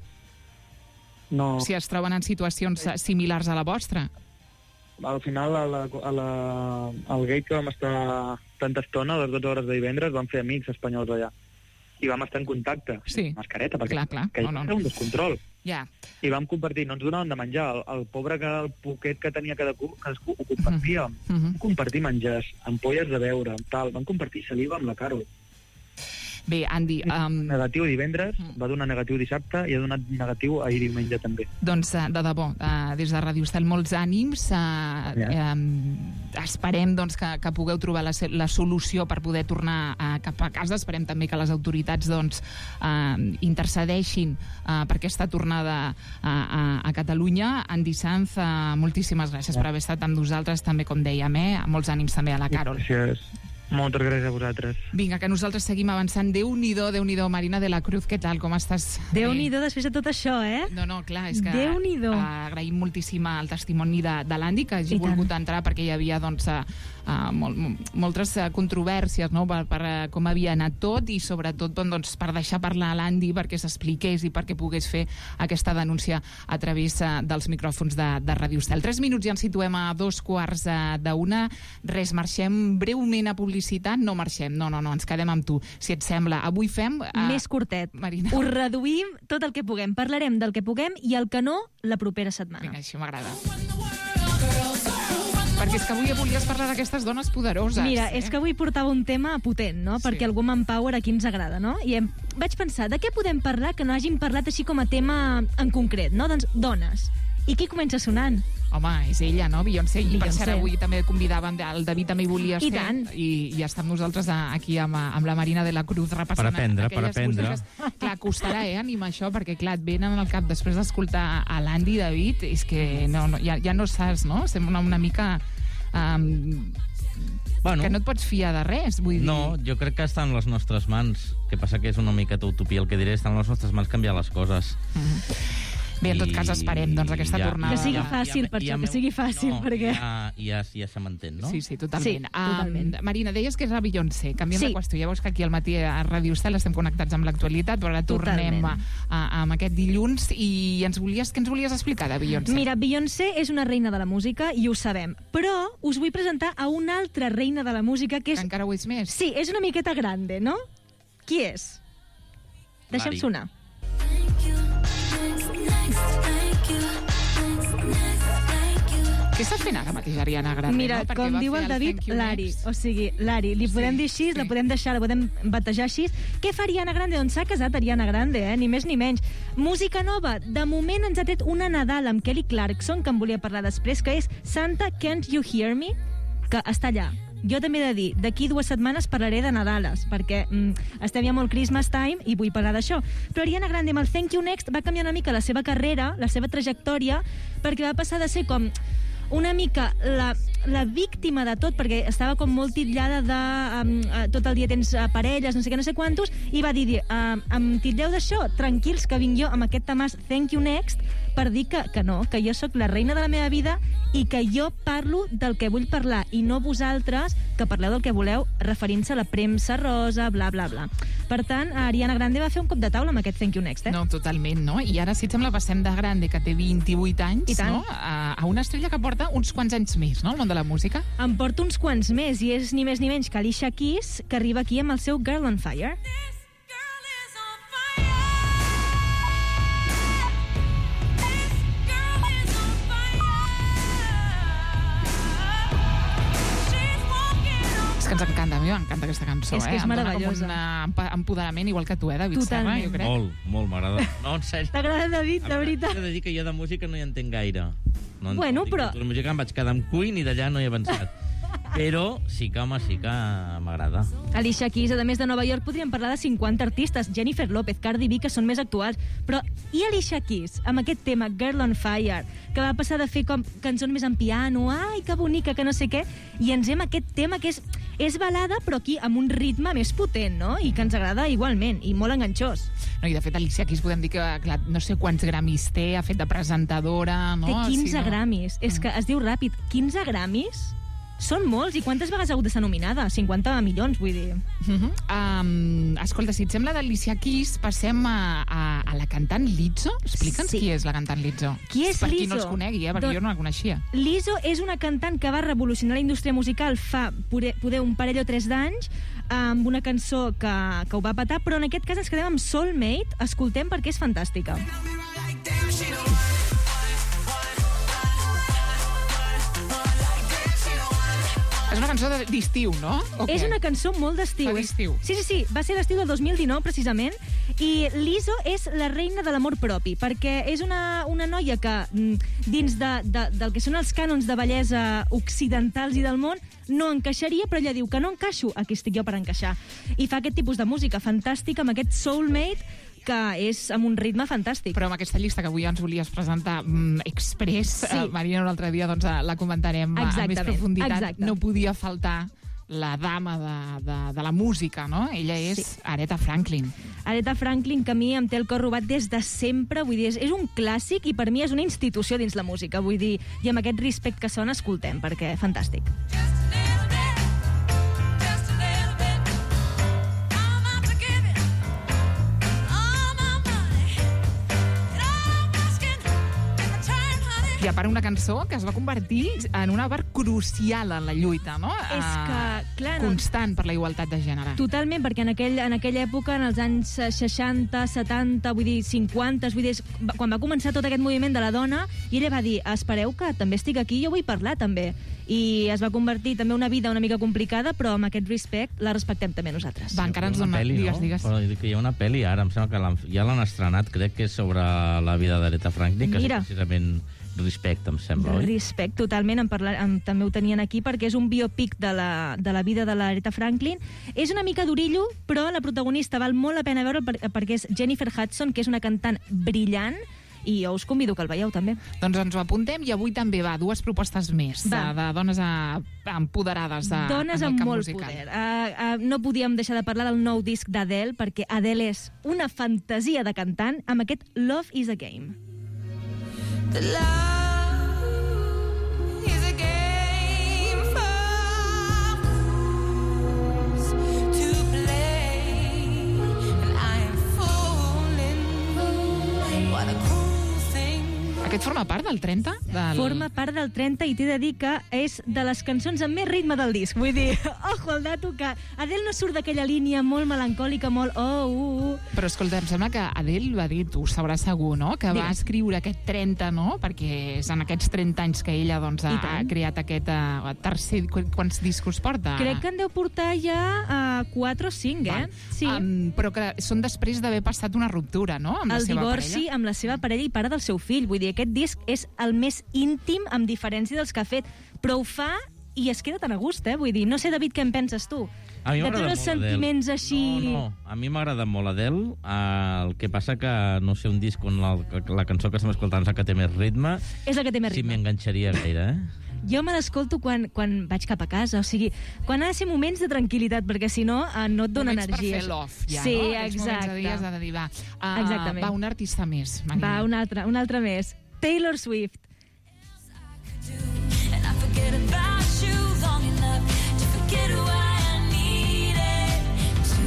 No. Si es troben en situacions similars a la vostra. Al final, a la, a la, al gate que vam estar tanta estona, a les dotze hores de divendres, vam fer amics espanyols allà. I vam estar en contacte, sí. mascareta, perquè clar, clar. que no, no. era un descontrol. Ja. I vam compartir, no ens donaven de menjar. El, el pobre, que el poquet que tenia cadascú, cadascú ho compartíem. Uh -huh. Vam compartir menjars, ampolles de beure, tal. Vam compartir saliva amb la Carol. Bé, Andy... Um... Negatiu divendres, va donar negatiu dissabte i ha donat negatiu ahir diumenge també. Doncs, de debò, uh, des de Ràdio Estel, molts ànims. Uh, yeah. um, esperem doncs, que, que pugueu trobar la, la solució per poder tornar uh, cap a casa. Esperem també que les autoritats doncs, uh, intercedeixin uh, per aquesta tornada uh, a, a Catalunya. Andy Sanz, uh, moltíssimes gràcies yeah. per haver estat amb nosaltres, també, com dèiem, eh? Molts ànims també a la Carol. Gràcies. Moltes gràcies a vosaltres. Vinga, que nosaltres seguim avançant. Déu-n'hi-do, Déu-n'hi-do. Marina de la Cruz, què tal? Com estàs? Déu-n'hi-do després de tot això, eh? No, no, clar, és que Déu-n'hi-do. Uh, agraïm moltíssim el testimoni de, de l'Andy, que hagi volgut entrar perquè hi havia doncs, uh, uh, molt, moltes uh, controvèrsies, no?, per, per uh, com havia anat tot i sobretot doncs, per deixar parlar a l'Andy perquè s'expliqués i perquè pogués fer aquesta denúncia a través uh, dels micròfons de, de Ràdio Estel. Tres minuts i ens situem a dos quarts uh, d'una. Res, marxem breument a publicitat. No marxem, no, no, no, ens quedem amb tu. Si et sembla, avui fem... Uh, Més curtet. Marina. Ho reduïm tot el que puguem. Parlarem del que puguem i el que no la propera setmana. Vinga, això m'agrada. Perquè és que avui volies parlar d'aquestes dones poderoses. Mira, eh? és que avui portava un tema potent, no? Perquè Sí. el Woman Power aquí ens agrada, no? I em... vaig pensar, de què podem parlar que no hàgim parlat així com a tema en concret, no? Doncs dones. I qui comença sonant? Home, és ella, no? Beyoncé. I per Beyoncé. cert, avui també convidàvem, el David també hi volia I ser. tant. I, i està amb nosaltres aquí amb, amb la Marina de la Cruz repassant Per aprendre, per aquelles aprendre. músiques. Clar, costarà, eh, animar això, perquè clar, et venen al cap després d'escoltar a l'Andy David, és que no, no, ja, ja no saps, no? Sembla una mica... Um, Bueno, que no et pots fiar de res, vull dir... No, jo crec que està en les nostres mans. El que passa que és una miqueta utopia el que diré, està en les nostres mans canviar les coses. Mm-hmm. Bé, en tot cas esperem doncs, aquesta ja, tornada. Que sigui ja, fàcil, ja, per ja, això, que ja, sigui fàcil, no, perquè... Ja, ja, ja se m'entén, no? Sí, sí, totalment. Sí, totalment. Um, Marina, deies que és la Beyoncé. Canviem Sí. de qüestió. Ja veus que aquí al matí a Ràdio Estel estem connectats amb l'actualitat, però ara tornem a, a, amb aquest dilluns i ens volies, què ens volies explicar de Beyoncé? Mira, Beyoncé és una reina de la música i ho sabem, però us vull presentar a una altra reina de la música que és... Que encara ho és més. Sí, és una miqueta grande, no? Qui és? Deixa'm Lari. sonar. Què està fent ara mateix Ariana Grande? Mira, no? Perquè com va diu fer el David, Thank You Lari. Next. O sigui, Lari, li podem Sí, dir així, sí. la podem deixar, la podem batejar així. Què fa Ariana Grande? Doncs s'ha casat Ariana Grande, eh? Ni més ni menys. Música nova. De moment ens ha tret una Nadal amb Kelly Clarkson, que en volia parlar després, que és Santa Can't You Hear Me? Que està allà. Jo també he de dir, d'aquí dues setmanes parlaré de Nadales, perquè mm, estem ja molt Christmas time i vull parlar d'això. Però Ariana Grande amb el Thank You Next va canviar una mica la seva carrera, la seva trajectòria, perquè va passar de ser com una mica la, la víctima de tot, perquè estava com molt titllada de um, uh, tot el dia tens uh, parelles, no sé què, no sé quantos, i va dir, uh, em titlleu d'això? Tranquils, que vinc jo amb aquest temàs Thank You Next, per dir que, que no, que jo sóc la reina de la meva vida i que jo parlo del que vull parlar i no vosaltres que parleu del que voleu referint-se a la premsa rosa, bla, bla, bla. Per tant, Ariana Grande va fer un cop de taula amb aquest Thank You Next, eh? No, totalment, no? I ara, si et sembla, passem de Grande, que té vint-i-vuit anys, no? A, a una estrella que porta uns quants anys més, no?, al món de la música. Em porta uns quants més, i és ni més ni menys que Alicia Keys, que arriba aquí amb el seu Girl on Fire. Que ens encanta, a mi m'encanta aquesta cançó. És que és eh? meravellosa. Em dona com un empoderament, igual que tu, eh, David Serra, jo crec. Molt, molt, m'agrada. No, en sèrio. T'agrada, David, de veritat? He de dir que jo de música no hi entenc gaire. No entenc. Bueno, però... La música em vaig quedar amb Queen i d'allà no hi he avançat. Però sí que, home, sí que m'agrada. Alicia Keys, a més de Nova York, podríem parlar de cinquanta artistes. Jennifer López, Cardi B, que són més actuals. Però i Alicia Keys, amb aquest tema, Girl on Fire, que va passar de fer com cançons més en piano, ai, que bonica, que no sé què, i ens hem aquest tema que és, és balada, però aquí amb un ritme més potent, no? I que ens agrada igualment, i molt enganxós. No, i de fet, Alicia Keys podem dir que, clar, no sé quants gramis té, ha fet de presentadora, no? Té quinze sí, no? gramis. És que es diu ràpid, quinze gramis? Són molts, i quantes vegades ha hagut de ser nominada? cinquanta milions, vull dir. Uh-huh. um, escolta, si et sembla d'Alicia Keys, passem a, a, a la cantant Lizzo. Explica'ns sí. qui és la cantant Lizzo. Qui és per Lizzo? qui no els conegui, eh? perquè Don... jo no la coneixia. Lizzo és una cantant que va revolucionar la indústria musical fa poder, poder un parell o tres d'anys, amb una cançó que, que ho va petar, però en aquest cas ens quedem amb Soulmate. Escoltem perquè és fantàstica. És una cançó d'estiu, no? Okay. És una cançó molt d'estiu. d'estiu. Sí, sí, sí. Va ser l'estiu del dos mil dinou, precisament. I Lizzo és la reina de l'amor propi, perquè és una, una noia que, dins de, de, del que són els cànons de bellesa occidentals i del món, no encaixaria, però ella diu que no encaixo, aquí estic jo per encaixar. I fa aquest tipus de música fantàstica, amb aquest Soulmate, que és amb un ritme fantàstic. Però amb aquesta llista que avui ens volies presentar mm, express, sí. eh, Marina, un altre dia doncs, la comentarem amb més profunditat. Exacte. No podia faltar la dama de, de, de la música, no? Ella és sí. Aretha Franklin. Aretha Franklin, que a mi em té el cor robat des de sempre, vull dir, és, és un clàssic i per mi és una institució dins la música, vull dir, i amb aquest respecte que sona, escoltem, perquè fantàstic. I a part una cançó que es va convertir en una part crucial en la lluita, no? És que, clar... No... Constant per la igualtat de gènere. Totalment, perquè en, aquell, en aquella època, en els anys seixanta, setanta, vull dir, cinquanta, vull dir, quan va començar tot aquest moviment de la dona, i ella va dir, espereu que també estic aquí, jo vull parlar també. I es va convertir també una vida una mica complicada, però amb aquest respect la respectem també nosaltres. Va, encara ens dona... Peli, digues, no? digues. Però que hi ha una pel·li ara, em sembla que l'han, ja l'han estrenat, crec que és sobre la vida d'Aretha Franklin, que Mira. és precisament Respect, em sembla, oi? Respect, totalment, en parla, en, també ho tenien aquí, perquè és un biopic de la, de la vida de l'Aretha Franklin. És una mica d'orillo, però la protagonista val molt la pena veure per, perquè és Jennifer Hudson, que és una cantant brillant, i jo us convido que el veieu també. Doncs ens ho apuntem, i avui també va dues propostes més de, de dones a, empoderades a, dones en el amb camp molt musical. poder. Uh, uh, no podíem deixar de parlar del nou disc d'Adele, perquè Adele és una fantasia de cantant amb aquest Love is a Game. The love is a game for fools to play, and I am fooling. What a cruel thing. Aquest forma part del trenta? Del... Forma part del trenta i t'he de dir que és de les cançons amb més ritme del disc. Vull dir, ojo al dato, que Adele no surt d'aquella línia molt melancòlica, molt oh, uh, uh. Però escolta, em sembla que Adele va dir, tu ho sabràs segur, no?, que va escriure aquest trenta, no?, perquè és en aquests trenta anys que ella doncs, ha, ha creat aquest uh, tercer... Quants discos porta? Crec que en deu portar ja uh, quatre o cinc, eh? Va. Sí. Um, però que són després d'haver passat una ruptura, no?, amb la el seva divorci parella. amb la seva parella i pare del seu fill. Vull dir, aquest disc és el més íntim, amb diferència dels que ha fet, però ho fa i es queda tan a gust, eh? Vull dir, no sé, David, què en penses tu? A mi de m'agrada tots els molt sentiments Adele. així... No, no, a mi m'agrada molt Adele. Uh, el que passa que, no sé, un disc on la, la cançó que estem escoltant és la que té més ritme. És la que té més sí, ritme. Sí, m'enganxaria gaire, eh? Jo me l'escolto quan, quan vaig cap a casa, o sigui, quan ha de ser moments de tranquil·litat, perquè si no, eh, no et dona moments energia. per fer love, ja, sí, no? Aquests exacte. moments de dies ha de dir, va, uh, Exactament. va un artista més, Marina. Va, un altre, un altre més. Taylor Swift. And I forget about you long enough to forget who I needed to.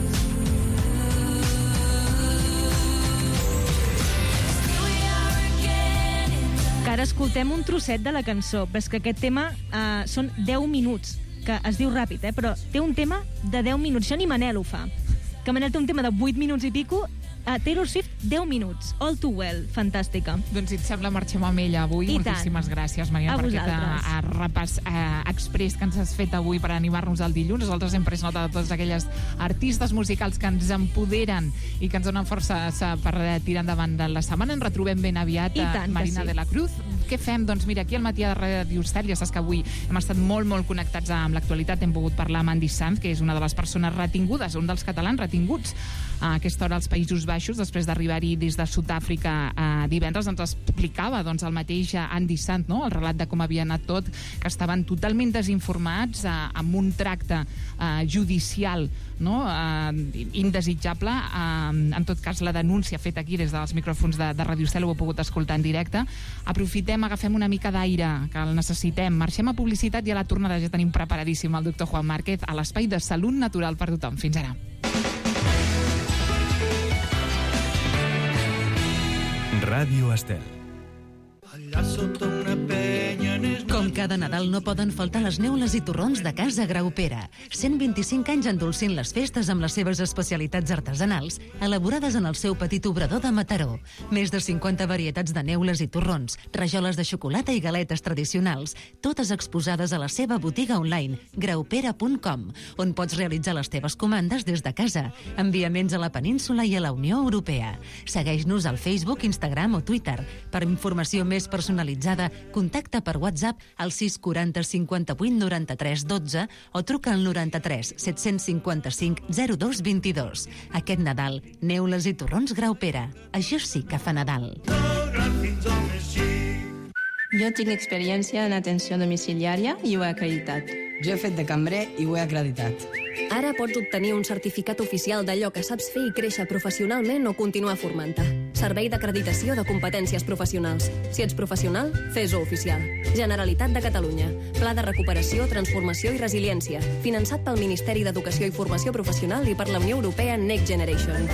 Here we are again in the... Que ara escoltem un trosset de la cançó, però és que aquest tema uh, són deu minuts, que es diu ràpid, eh? Però té un tema de deu minuts. Això ni Manel ho fa. Que Manel té un tema de vuit minuts i pico, a Taylor Swift, deu minuts. All too well. Fantàstica. Doncs si et sembla, marxem amb ella avui. I Moltíssimes tant. gràcies, Maria, A per aquest vosaltres. eh, repàs eh, express que ens has fet avui per animar-nos el dilluns. Nosaltres hem pres nota de totes aquelles artistes musicals que ens empoderen i que ens donen força per tirar endavant de la setmana. Ens retrobem ben aviat I a tant que Marina sí. de la Cruz. Què fem? Doncs mira, aquí al matí de Ràdio Estel, ja saps que avui hem estat molt, molt connectats amb l'actualitat. Hem pogut parlar amb Andy Sanz, que és una de les persones retingudes, un dels catalans retinguts a aquesta hora als Països Baixos, després d'arribar-hi des de Sud-àfrica eh, divendres. Ens explicava doncs, el mateix Andy Sanz, no? El relat de com havia anat tot, que estaven totalment desinformats, eh, amb un tracte eh, judicial, no? eh, indesitjable. Eh, en tot cas, la denúncia feta aquí des dels micròfons de, de Ràdio Estel ho heu pogut escoltar en directe. Aprofitem, agafem una mica d'aire, que el necessitem. Marxem a publicitat i a la tornada ja tenim preparadíssim el doctor Juan Márquez a l'espai de Salut Natural per tothom. Fins ara. Ràdio Estel. Com cada Nadal no poden faltar les neules i torrons de Casa Graupera. cent vint-i-cinc anys endolcint les festes amb les seves especialitats artesanals, elaborades en el seu petit obrador de Mataró. Més de cinquanta varietats de neules i torrons, rajoles de xocolata i galetes tradicionals, totes exposades a la seva botiga online, graupera punt com, on pots realitzar les teves comandes des de casa, enviaments a la península i a la Unió Europea. Segueix-nos al Facebook, Instagram o Twitter. Per informació més personalitzada, contacta per WhatsApp al sis quaranta cinquanta-vuit noranta-tres dotze o truca al noranta-tres set-cents cinquanta-cinc zero dos vint-i-dos. Aquest Nadal, neules i torrons Graupera. Això sí que fa Nadal. Jo tinc experiència en atenció domiciliària i ho he acreditat. Jo he fet de cambrer i ho he acreditat. Ara pots obtenir un certificat oficial d'allò que saps fer i créixer professionalment o continuar formant-te. Servei d'acreditació de competències professionals. Si ets professional, fes-ho oficial. Generalitat de Catalunya. Pla de recuperació, transformació i resiliència. Finançat pel Ministeri d'Educació i Formació Professional i per la Unió Europea Next Generation.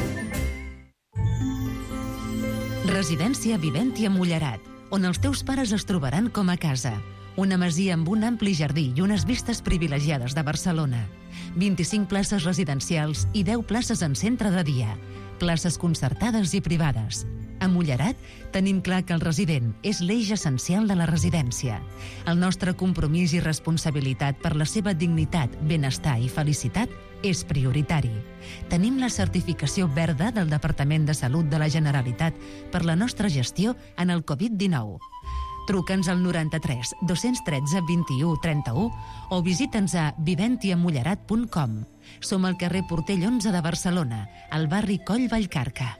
Residència Viventia Mullerat, on els teus pares es trobaran com a casa. Una masia amb un ampli jardí i unes vistes privilegiades de Barcelona. vint-i-cinc places residencials i deu places en centre de dia. Places concertades i privades. A Mullerat tenim clar que el resident és l'eix essencial de la residència. El nostre compromís i responsabilitat per la seva dignitat, benestar i felicitat és prioritari. Tenim la certificació verda del Departament de Salut de la Generalitat per la nostra gestió en el covid dinou. Truca'ns al noranta-tres dos-cents tretze vint-i-u trenta-u o visita'ns a viventia mullerat punt com. Som al carrer Portell onze de Barcelona, al barri Coll Vallcarca.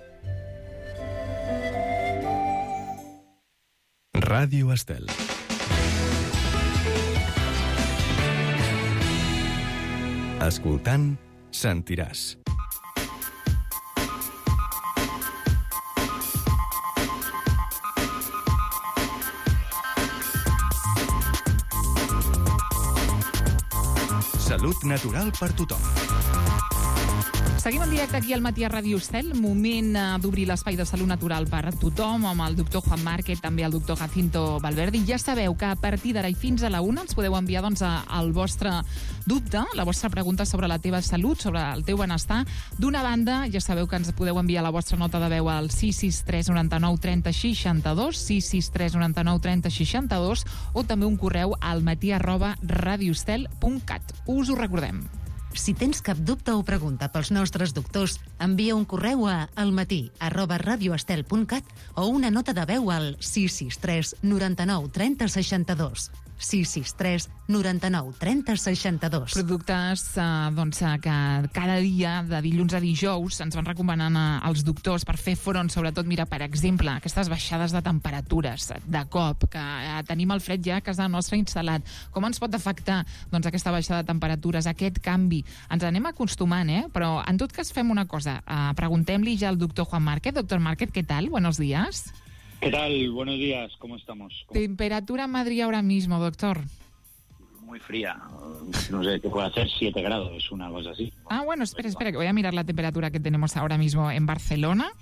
Ràdio Estel. Escoltant, sentiràs. Salut natural per tothom. Seguim en directe aquí al matí a Ràdio Estel. Moment eh, d'obrir l'espai de salut natural per a tothom, amb el doctor Juan Márquez, també el doctor Jacinto Valverde. Ja sabeu que a partir d'ara i fins a la una ens podeu enviar doncs, a, el vostre dubte, la vostra pregunta sobre la teva salut, sobre el teu benestar. D'una banda, ja sabeu que ens podeu enviar la vostra nota de veu al sis sis tres noranta-nou trenta seixanta-dos, sis sis tres noranta-nou trenta seixanta-dos, o també un correu al matí arroba radioestel punt cat. Us ho recordem. Si tens cap dubte o pregunta pels nostres doctors, envia un correu a almatí arroba radioestel punt cat o una nota de veu al sis sis tres noranta-nou trenta seixanta-dos. sis sis tres noranta-nou trenta seixanta-dos. Productes eh, doncs, eh, que cada dia, de dilluns a dijous, ens van recomanant eh, els doctors per fer front, sobretot, mira, per exemple, aquestes baixades de temperatures de cop, que eh, tenim el fred ja a casa nostra instal·lat. Com ens pot afectar doncs, aquesta baixada de temperatures, aquest canvi? Ens anem acostumant, eh? Però en tot cas fem una cosa. Eh, Preguntem-li ja al doctor Juan Márquez. Doctor Márquez, ¿qué tal? Buenos días. ¿Qué tal? Buenos días, ¿cómo estamos? Temperatura en Madrid ahora mismo, doctor. Muy fría, no sé, ¿qué puede hacer? siete grados, una cosa así. Ah, bueno, espera, espera, que voy a mirar la temperatura que tenemos ahora mismo en Barcelona.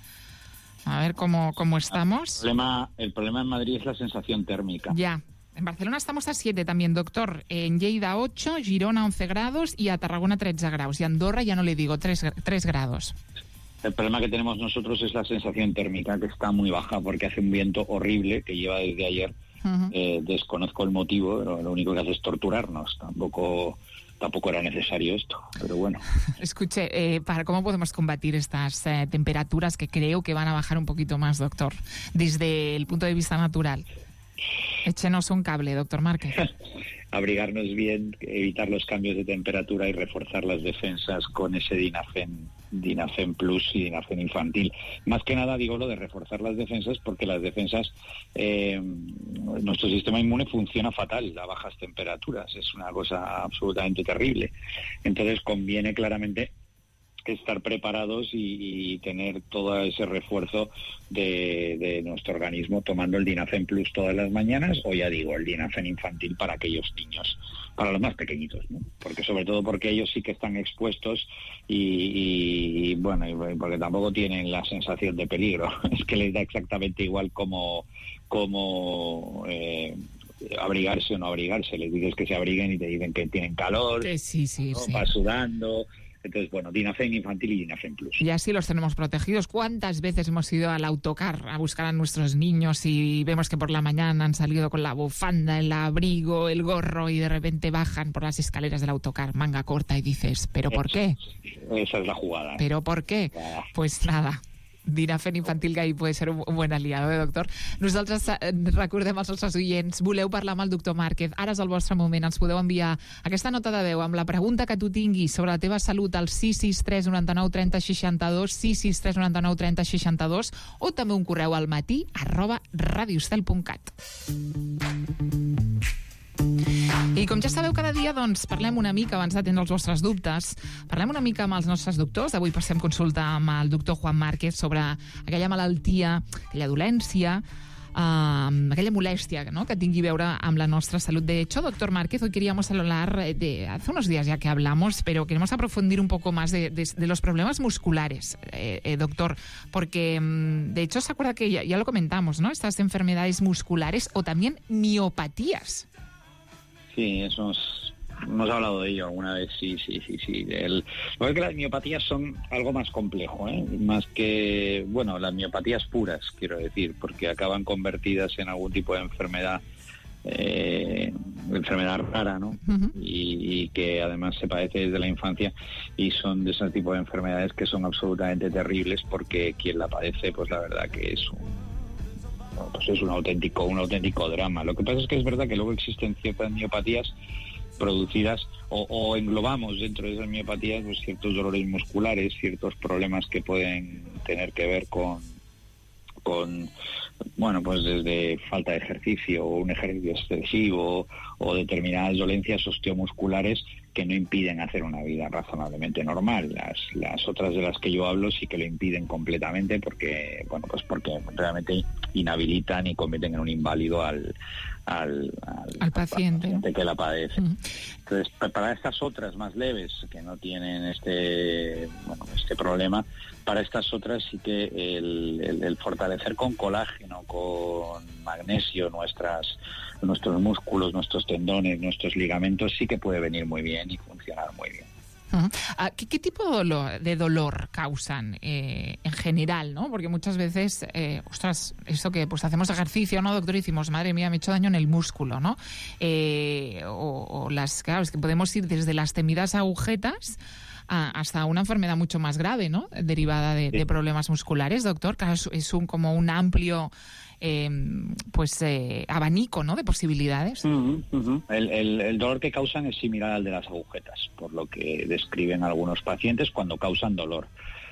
A ver cómo, cómo estamos. El problema, el problema en Madrid es la sensación térmica. Ya. En Barcelona estamos a siete también, doctor. En Lleida ocho, Girona once grados y a Tarragona trece grados. Y a Andorra, ya no le digo, tres grados. El problema que tenemos nosotros es la sensación térmica, que está muy baja porque hace un viento horrible que lleva desde ayer. Uh-huh. Eh, desconozco el motivo, pero lo único que hace es torturarnos. Tampoco tampoco era necesario esto, pero bueno. Escuche, eh, para ¿cómo podemos combatir estas eh, temperaturas que creo que van a bajar un poquito más, doctor? Desde el punto de vista natural. Échenos un cable, doctor Márquez. Abrigarnos bien, evitar los cambios de temperatura y reforzar las defensas con ese Dinafen, Dinafen Plus y Dinafen infantil. Más que nada digo lo de reforzar las defensas porque las defensas, eh, nuestro sistema inmune funciona fatal a bajas temperaturas, es una cosa absolutamente terrible. Entonces conviene claramente estar preparados y, y tener todo ese refuerzo de, de nuestro organismo tomando el Dinafen Plus todas las mañanas, o ya digo, el Dinafen infantil para aquellos niños, para los más pequeñitos, ¿no? Porque sobre todo porque ellos sí que están expuestos y, y bueno, y porque tampoco tienen la sensación de peligro, es que les da exactamente igual como, como eh, abrigarse o no abrigarse, les dices que se abriguen y te dicen que tienen calor, que sí, sí, ¿no? sí. Va sudando. Entonces, bueno, Dinafen infantil y Dinafen Plus. Y así los tenemos protegidos. ¿Cuántas veces hemos ido al autocar a buscar a nuestros niños y vemos que por la mañana han salido con la bufanda, el abrigo, el gorro y de repente bajan por las escaleras del autocar, manga corta, y dices, ¿pero por qué? Esa es la jugada. ¿Pero por qué? Pues nada, Dinafen infantil, que ahí puede ser un, un bon aliado, eh, doctor? Nosaltres eh, recordem als nostres oients, voleu parlar amb el doctor Márquez, ara és el vostre moment, ens podeu enviar aquesta nota de veu amb la pregunta que tu tinguis sobre la teva salut al sis sis tres noranta-nou trenta seixanta-dos, sis sis tres noranta-nou trenta seixanta-dos, o també un correu al matí arroba radiostel punt cat. I com ja sabeu, cada dia doncs, parlem una mica, abans d'atendre els vostres dubtes, parlem una mica amb els nostres doctors. Avui passem consulta amb el doctor Juan Márquez sobre aquella malaltia, aquella dolència, Uh, aquella molèstia, ¿no?, que tingui a veure amb la nostra salud. De hecho, doctor Márquez, hoy queríamos hablar de, hace unos días ya que hablamos, pero queremos aprofundir un poco más de, de, de los problemas musculares, eh, eh, doctor, porque de hecho se acuerda que ya, ya lo comentamos, ¿no?, estas enfermedades musculares o también miopatías. Sí, eso es... Hemos hablado de ello alguna vez, sí, sí, sí, sí. El, lo que es que las miopatías son algo más complejo, ¿eh? Más que, bueno, las miopatías puras, quiero decir, porque acaban convertidas en algún tipo de enfermedad, eh, enfermedad rara, ¿no? Uh-huh. y, y que además se padece desde la infancia y son de ese tipo de enfermedades que son absolutamente terribles porque quien la padece, pues la verdad que es un, pues es un auténtico, un auténtico drama. Lo que pasa es que es verdad que luego existen ciertas miopatías producidas o, o englobamos dentro de esas miopatías pues, ciertos dolores musculares, ciertos problemas que pueden tener que ver con, con bueno, pues desde falta de ejercicio o un ejercicio excesivo o determinadas dolencias osteomusculares que no impiden hacer una vida razonablemente normal. Las, las otras de las que yo hablo sí que lo impiden completamente porque, bueno, pues porque realmente inhabilitan y convierten en un inválido al Al, al, al paciente. al paciente que la padece. Uh-huh. Entonces, para estas otras más leves que no tienen este bueno este problema, para estas otras sí que el, el, el fortalecer con colágeno, con magnesio nuestras nuestros músculos, nuestros tendones, nuestros ligamentos sí que puede venir muy bien y funcionar muy bien. Uh-huh. Uh, ¿qué, ¿Qué tipo de dolor, de dolor causan eh, en general, ¿no? Porque muchas veces, eh, ostras, eso que pues hacemos ejercicio, ¿no, doctor? Y decimos, madre mía, me he hecho daño en el músculo, ¿no? Eh, o, o las, claro, es que podemos ir desde las temidas agujetas a, hasta una enfermedad mucho más grave, ¿no? Derivada de, de problemas musculares, doctor. Claro, es, es un como un amplio Eh, pues eh, abanico, ¿no?, de posibilidades. Uh-huh, uh-huh. El, el, el dolor que causan es similar al de las agujetas, por lo que describen algunos pacientes cuando causan dolor.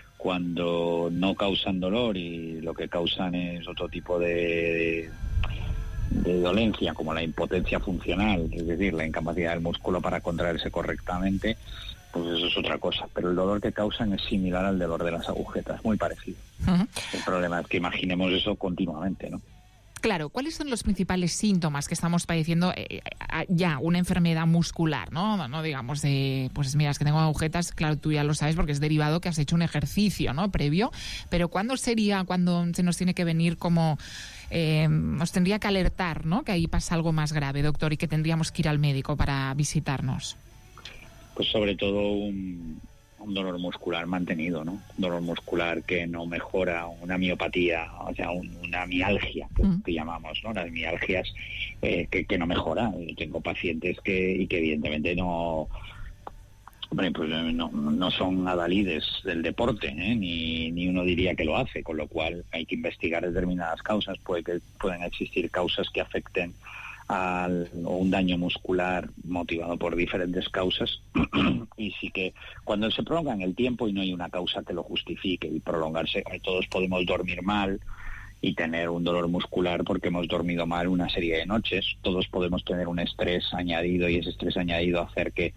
Cuando no causan dolor y lo que causan es otro tipo de, de, de dolencia, como la impotencia funcional, es decir, la incapacidad del músculo para contraerse correctamente, pues eso es otra cosa. Pero el dolor que causan es similar al dolor de las agujetas, muy parecido. Uh-huh. El problema es que imaginemos eso continuamente, ¿no? Claro, ¿cuáles son los principales síntomas que estamos padeciendo eh, ya? Una enfermedad muscular, ¿no? No digamos de, pues mira, es que tengo agujetas, claro, tú ya lo sabes porque es derivado que has hecho un ejercicio, ¿no? Previo, pero ¿cuándo sería cuando se nos tiene que venir como... Eh, nos tendría que alertar, ¿no? Que ahí pasa algo más grave, doctor, y que tendríamos que ir al médico para visitarnos? Pues sobre todo un, un dolor muscular mantenido, ¿no? Un dolor muscular que no mejora, una miopatía, o sea, un, una mialgia, que, mm. que llamamos, ¿no? Las mialgias eh, que, que no mejora. Yo tengo pacientes que, y que evidentemente no... Hombre, pues no, no son adalides del deporte, ¿eh? ni, ni uno diría que lo hace, con lo cual hay que investigar determinadas causas. Puede que pueden existir causas que afecten al, o un daño muscular motivado por diferentes causas y sí que cuando se prolonga en el tiempo y no hay una causa que lo justifique y prolongarse, todos podemos dormir mal y tener un dolor muscular porque hemos dormido mal una serie de noches, todos podemos tener un estrés añadido y ese estrés añadido hacer que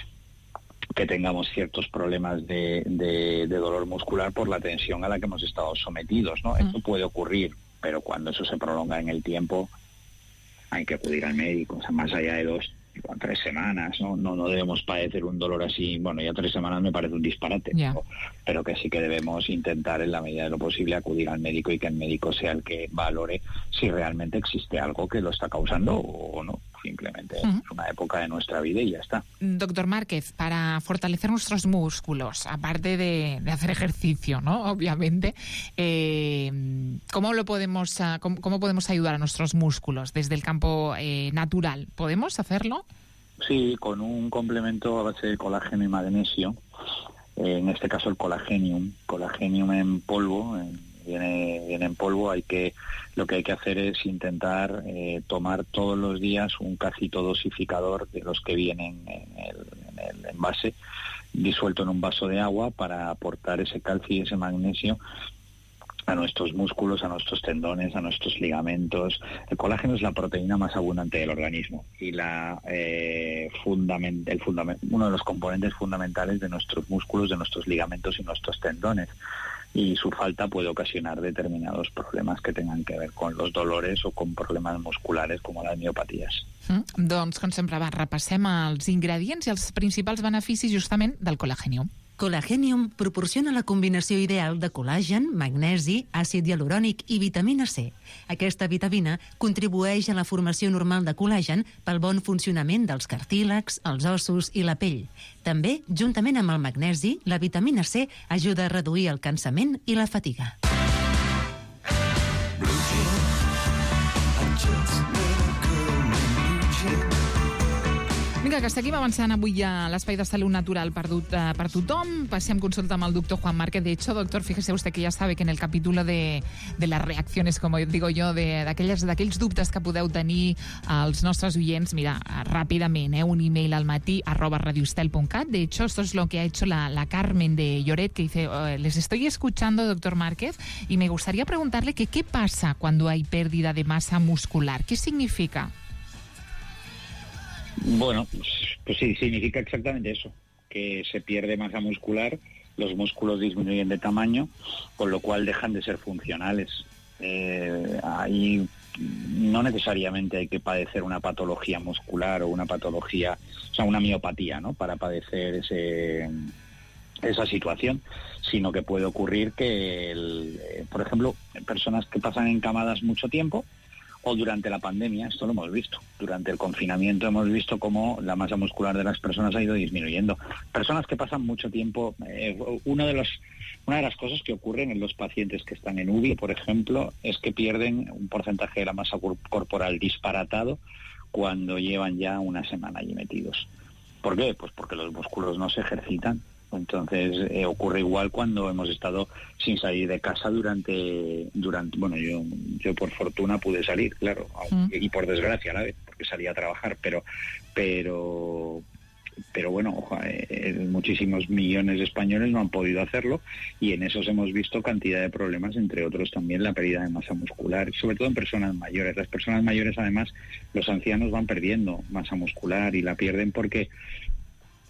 que tengamos ciertos problemas de, de, de dolor muscular por la tensión a la que hemos estado sometidos, ¿no? Mm. Esto puede ocurrir, pero cuando eso se prolonga en el tiempo hay que acudir al médico, o sea, más allá de dos o tres semanas, ¿no? No, no debemos padecer un dolor así, bueno, ya tres semanas me parece un disparate, yeah. pero, pero que sí que debemos intentar en la medida de lo posible acudir al médico y que el médico sea el que valore si realmente existe algo que lo está causando o no. Simplemente uh-huh. es una época de nuestra vida y ya está. Doctor Márquez, para fortalecer nuestros músculos, aparte de, de hacer ejercicio, ¿no? Obviamente, eh, ¿cómo lo podemos, uh, cómo, cómo podemos ayudar a nuestros músculos desde el campo eh, natural? ¿Podemos hacerlo? Sí, con un complemento a base de colágeno y magnesio. Eh, en este caso el colagenium, colagenium en polvo. En, Viene, viene en polvo, hay que lo que hay que hacer es intentar eh, tomar todos los días un cacito dosificador de los que vienen en el, en el envase, disuelto en un vaso de agua para aportar ese calcio y ese magnesio a nuestros músculos, a nuestros tendones, a nuestros ligamentos. El colágeno es la proteína más abundante del organismo y la eh, fundament, el fundament, uno de los componentes fundamentales de nuestros músculos, de nuestros ligamentos y nuestros tendones. Y su falta puede ocasionar determinados problemas que tengan que ver con los dolores o con problemas musculares como las miopatías. Mm, doncs, com sempre, va, repassem els ingredients i els principals beneficis justament del colagenium. Colagenium proporciona la combinació ideal de col·làgen, magnesi, àcid hialurònic i vitamina C. Aquesta vitamina contribueix a la formació normal de col·làgen pel bon funcionament dels cartílags, els ossos i la pell. També, juntament amb el magnesi, la vitamina C ajuda a reduir el cansament i la fatiga. Vinga, que seguim avançant avui a l'Espai de Salut Natural per, per tothom. Passem consulta amb el doctor Juan Márquez. De hecho, doctor, fíjese usted que ya sabe que en el capítulo de, de las reacciones, como digo yo, d'aquells dubtes que podeu tenir als nostres oients, mira, ràpidament, eh, un email al matí arroba radioestel punt cat. De hecho, esto es lo que ha hecho la, la Carmen de Lloret, que dice, oh, les estoy escuchando, doctor Márquez, y me gustaría preguntarle que qué pasa cuando hay pérdida de masa muscular. ¿Qué significa? Bueno, pues, pues sí, significa exactamente eso, que se pierde masa muscular, los músculos disminuyen de tamaño, con lo cual dejan de ser funcionales. Eh, ahí no necesariamente hay que padecer una patología muscular o una patología, o sea, una miopatía, ¿no?, para padecer ese, esa situación, sino que puede ocurrir que, el, eh, por ejemplo, personas que pasan encamadas mucho tiempo, o durante la pandemia, esto lo hemos visto. Durante el confinamiento hemos visto cómo la masa muscular de las personas ha ido disminuyendo. Personas que pasan mucho tiempo, eh, uno de los, una de las cosas que ocurren en los pacientes que están en U B I, por ejemplo, es que pierden un porcentaje de la masa corporal disparatado cuando llevan ya una semana allí metidos. ¿Por qué? Pues porque los músculos no se ejercitan. Entonces eh, ocurre igual cuando hemos estado sin salir de casa durante, durante bueno, yo yo por fortuna pude salir, claro, mm. y por desgracia a la vez, porque salí a trabajar, pero pero pero bueno, eh, muchísimos millones de españoles no han podido hacerlo y en esos hemos visto cantidad de problemas, entre otros también la pérdida de masa muscular, sobre todo en personas mayores. Las personas mayores, además, los ancianos van perdiendo masa muscular y la pierden porque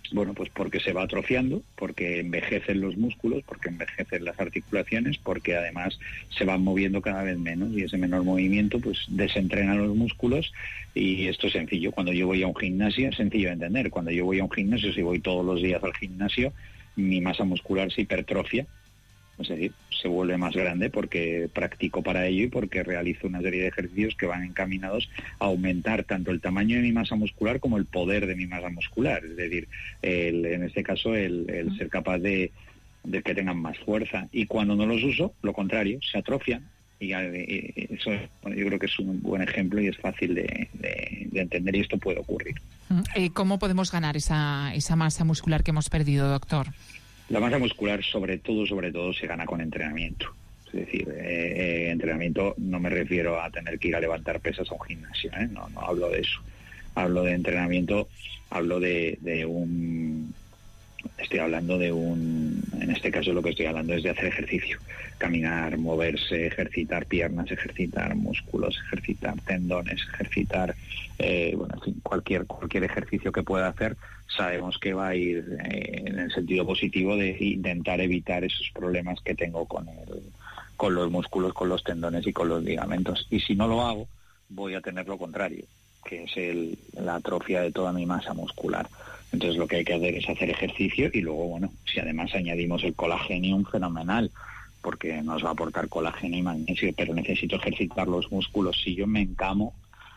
Bueno, pues porque se va atrofiando, porque envejecen los músculos, porque envejecen las articulaciones, porque además se van moviendo cada vez menos y ese menor movimiento pues desentrena los músculos. Y esto es sencillo. Cuando yo voy a un gimnasio, es sencillo de entender. Cuando yo voy a un gimnasio, si voy todos los días al gimnasio, mi masa muscular se hipertrofia. Es decir, se vuelve más grande porque practico para ello y porque realizo una serie de ejercicios que van encaminados a aumentar tanto el tamaño de mi masa muscular como el poder de mi masa muscular. Es decir, el, en este caso, el, el ser capaz de, de que tengan más fuerza. Y cuando no los uso, lo contrario, se atrofian. Y, y eso, bueno, yo creo que es un buen ejemplo y es fácil de, de, de entender y esto puede ocurrir. Eh, ¿Cómo podemos ganar esa, esa masa muscular que hemos perdido, doctor? La masa muscular, sobre todo, sobre todo, se gana con entrenamiento. Es decir, eh, eh, entrenamiento no me refiero a tener que ir a levantar pesas a un gimnasio, ¿eh? no, no hablo de eso. Hablo de entrenamiento, hablo de, de un... Estoy hablando de un... En este caso lo que estoy hablando es de hacer ejercicio. Caminar, moverse, ejercitar piernas, ejercitar músculos, ejercitar tendones, ejercitar... Eh, bueno, en fin, cualquier, cualquier ejercicio que pueda hacer, sabemos que va a ir eh, en el sentido positivo de intentar evitar esos problemas que tengo con, el, con los músculos, con los tendones y con los ligamentos. Y si no lo hago, voy a tener lo contrario, que es el, la atrofia de toda mi masa muscular. Entonces lo que hay que hacer es hacer ejercicio y luego, bueno, si además añadimos el colágeno, fenomenal, porque nos va a aportar colágeno y magnesio, pero necesito ejercitar los músculos. Si yo me encamo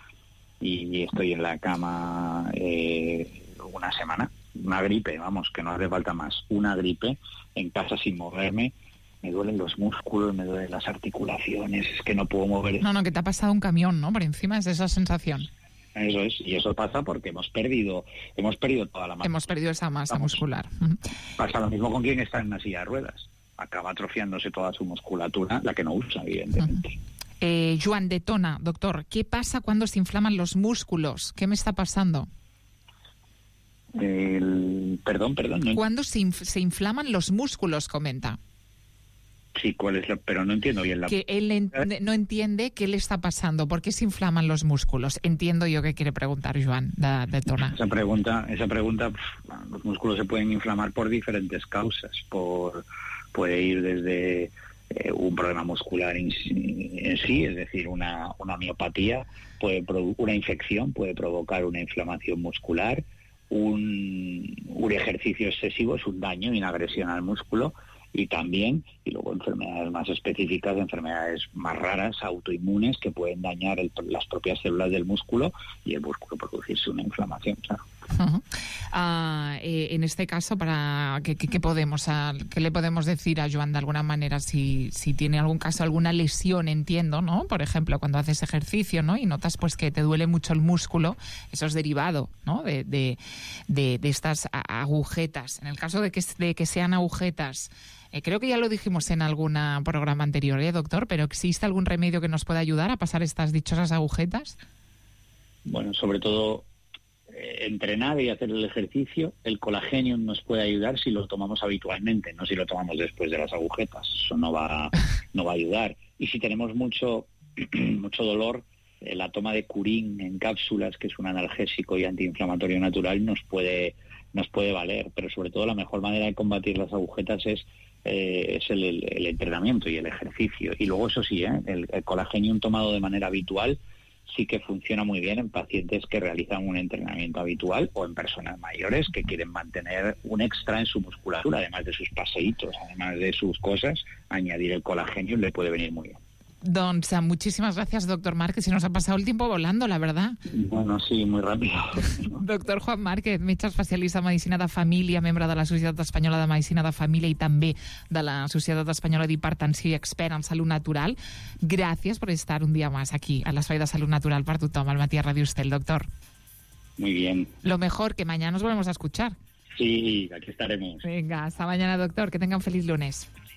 y estoy en la cama eh, una semana, una gripe, vamos, que no hace falta más, una gripe en casa sin moverme, me duelen los músculos, me duelen las articulaciones, es que no puedo mover. No, no, que te ha pasado un camión, ¿no? Por encima es esa sensación. Eso es, y eso pasa porque hemos perdido hemos perdido toda la masa. Hemos perdido esa masa vamos, muscular. Pasa lo mismo con quien está en una silla de ruedas. Acaba atrofiándose toda su musculatura, la que no usa, evidentemente. Uh-huh. Eh, Joan de Tona, doctor, ¿qué pasa cuando se inflaman los músculos? ¿Qué me está pasando? El... Perdón, perdón. No... ¿Cuándo se, inf- se inflaman los músculos, comenta? Sí, ¿cuál es la... pero no entiendo bien la... Que él en... no entiende qué le está pasando, ¿por qué se inflaman los músculos? Entiendo yo que quiere preguntar Joan de, de Tona. Esa pregunta, esa pregunta pff, los músculos se pueden inflamar por diferentes causas, por puede ir desde... Eh, un problema muscular en, en sí, es decir, una, una miopatía, puede produ- una infección puede provocar una inflamación muscular, un, un ejercicio excesivo es un daño y una agresión al músculo, y también, y luego enfermedades más específicas, enfermedades más raras, autoinmunes, que pueden dañar el, las propias células del músculo y el músculo producirse una inflamación, claro. Uh-huh. Uh, eh, en este caso, para ¿qué, qué, qué podemos a, qué le podemos decir a Joan de alguna manera si, si tiene algún caso, alguna lesión, entiendo, ¿no? Por ejemplo, cuando haces ejercicio, ¿no? Y notas pues que te duele mucho el músculo, eso es derivado, ¿no? De, de, de, de estas agujetas. En el caso de que, de que sean agujetas, eh, creo que ya lo dijimos en algún programa anterior, ¿eh, doctor? Pero ¿existe algún remedio que nos pueda ayudar a pasar estas dichosas agujetas? Bueno, sobre todo entrenar y hacer el ejercicio. El colágeno nos puede ayudar si lo tomamos habitualmente, no si lo tomamos después de las agujetas. Eso no va, no va a ayudar. Y si tenemos mucho, mucho dolor, eh, la toma de Curín en cápsulas, que es un analgésico y antiinflamatorio natural, nos puede, nos puede valer. Pero sobre todo la mejor manera de combatir las agujetas es, eh, es el, el, el entrenamiento y el ejercicio. Y luego, eso sí, ¿eh? el, el colágeno tomado de manera habitual sí que funciona muy bien en pacientes que realizan un entrenamiento habitual o en personas mayores que quieren mantener un extra en su musculatura, además de sus paseitos, además de sus cosas, añadir el colágeno le puede venir muy bien. Doncs muchísimas gracias, doctor Márquez. Se nos ha pasado el tiempo volando, la verdad. Bueno, sí, muy rápido. Doctor Juan Márquez, metge especialista en Medicina de Família, membre de la Societat Espanyola de Medicina de Família i també de la Societat Espanyola d'Hipertensió i expert en Salud Natural. Gracias por estar un día más aquí, a l'Espai de Salud Natural per tothom, al matí a Radio Estel, doctor. Muy bien. Lo mejor, que mañana nos volvemos a escuchar. Sí, aquí estaremos. Venga, hasta mañana, doctor. Que tenga un feliz lunes.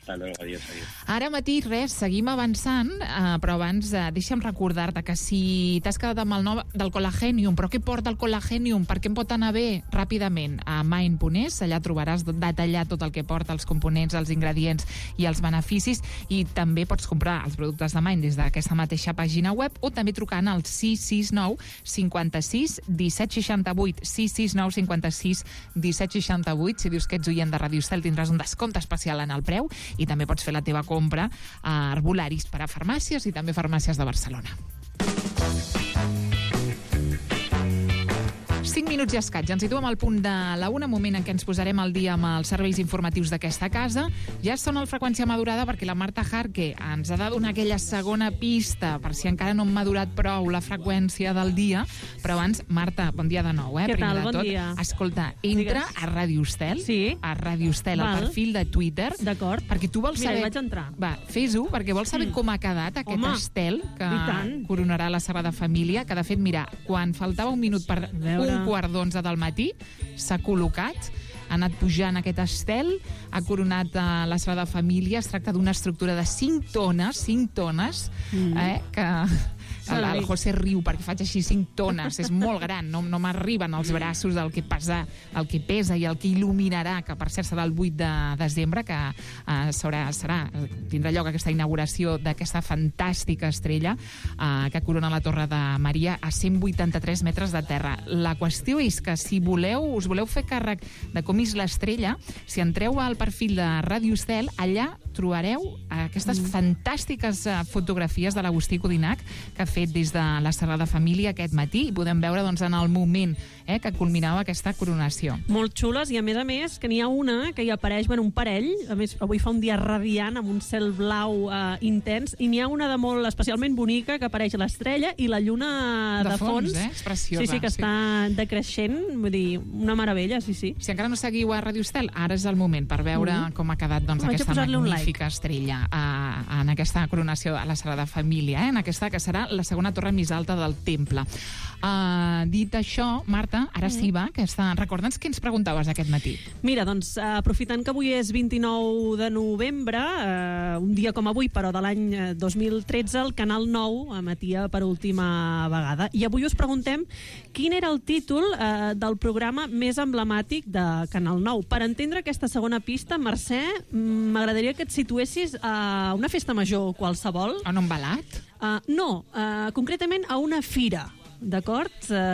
Hasta luego, adiós, adiós. Ara mateix, res, seguim avançant, eh, però abans eh, deixa'm recordar-te que si t'has quedat amb el nom del Collagenium, però què porta el Collagenium? Per què em pot anar bé? Ràpidament, a Mind punt es, allà trobaràs detallat tot el que porta, els components, els ingredients i els beneficis, i també pots comprar els productes de Mind des d'aquesta mateixa pàgina web, o també trucant al sis sis nou cinquanta-sis disset seixanta-vuit, sis sis nou cinquanta-sis disset seixanta-vuit. Si dius que ets oient de Radio Estel, tindràs un descompte especial en el preu, i també pots fer la teva compra a herbolaris per a farmàcies i també farmàcies de Barcelona. cinc minuts i escaig. Ens situem al punt de la una, moment en què ens posarem al dia amb els serveis informatius d'aquesta casa. Ja sona el freqüència madurada perquè la Marta Jarque ens ha de donar aquella segona pista per si encara no hem madurat prou la freqüència del dia. Però abans, Marta, bon dia de nou, eh? Què Primer tal? de Bon tot, dia. escolta, entra Digues. a Radio Estel, Sí. a Radio Estel, al Val. perfil de Twitter. D'acord. Perquè tu vols Mira, saber... hi vaig entrar. Va, fes-ho, perquè vols saber Mm. com ha quedat aquest Home, estel que i tant. coronarà la Sagrada Família, que de fet, mira, quan faltava un minut per veure. un quart d'onze del matí, s'ha col·locat, ha anat pujant aquest estel, ha coronat eh, la Sagrada Família. Es tracta d'una estructura de cinc tones, cinc tones, Mm. eh, que... El, el José riu perquè faig així cinc tones, és molt gran, no, no m'arriben els braços del que pesa, el que pesa i el que il·luminarà, que per cert serà el vuit de desembre, que eh, serà, serà, tindrà lloc aquesta inauguració d'aquesta fantàstica estrella eh, que corona la Torre de Maria a cent vuitanta-tres metres de terra. La qüestió és que si voleu, us voleu fer càrrec de com és l'estrella, si entreu al perfil de Radio Estel, allà trobareu aquestes mm. fantàstiques uh, fotografies de l'Agustí Codinac que ha fet des de la Sagrada Família aquest matí, i podem veure doncs, en el moment eh, que culminava aquesta coronació. Molt xules, i a més a més que n'hi ha una que hi apareix, bueno, un parell, a més avui fa un dia radiant amb un cel blau eh, intens, i n'hi ha una de molt especialment bonica que apareix l'estrella i la lluna de, De fons, fons. eh? És preciosa, Sí, sí, que sí. està decreixent, vull dir, una meravella, sí, sí. Si encara no seguiu a Radio Estel, ara és el moment per veure Mm. com ha quedat doncs, Vaig a aquesta posar-li un magnífica estrella a, en aquesta coronació a la Sagrada Família, eh? En aquesta que serà la segona torre més alta del temple. Uh, dit això, Marta, ara Mm. sí va, que està... recorda'ns què ens preguntaves aquest matí. Mira, doncs, eh, aprofitant que avui és vint-i-nou de novembre, eh, un dia com avui, però de l'any eh, dos mil tretze, el Canal nou emetia per última vegada. I avui us preguntem quin era el títol eh, del programa més emblemàtic de Canal nou. Per entendre aquesta segona pista, Mercè, mm, m'agradaria que et situessis a una festa major qualsevol. En un balat? Uh, no, uh, concretament a una fira. D'acord?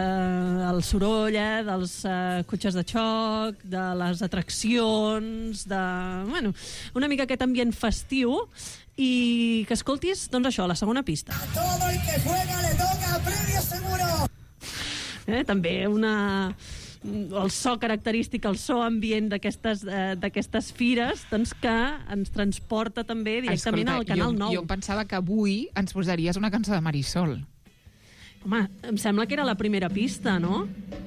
Uh, el soroll eh, dels uh, cotxes de xoc, de les atraccions, de... Bueno, una mica aquest ambient festiu, i que escoltis, doncs això, la segona pista. Todo el que juega le toca premio seguro. Eh, també una... el so característic, el so ambient d'aquestes eh, d'aquestes fires, doncs que ens transporta també directament Escolta, al Canal jo, nou. Jo em pensava que avui ens posaries una cançó de Marisol. Home, em sembla que era la primera pista, no?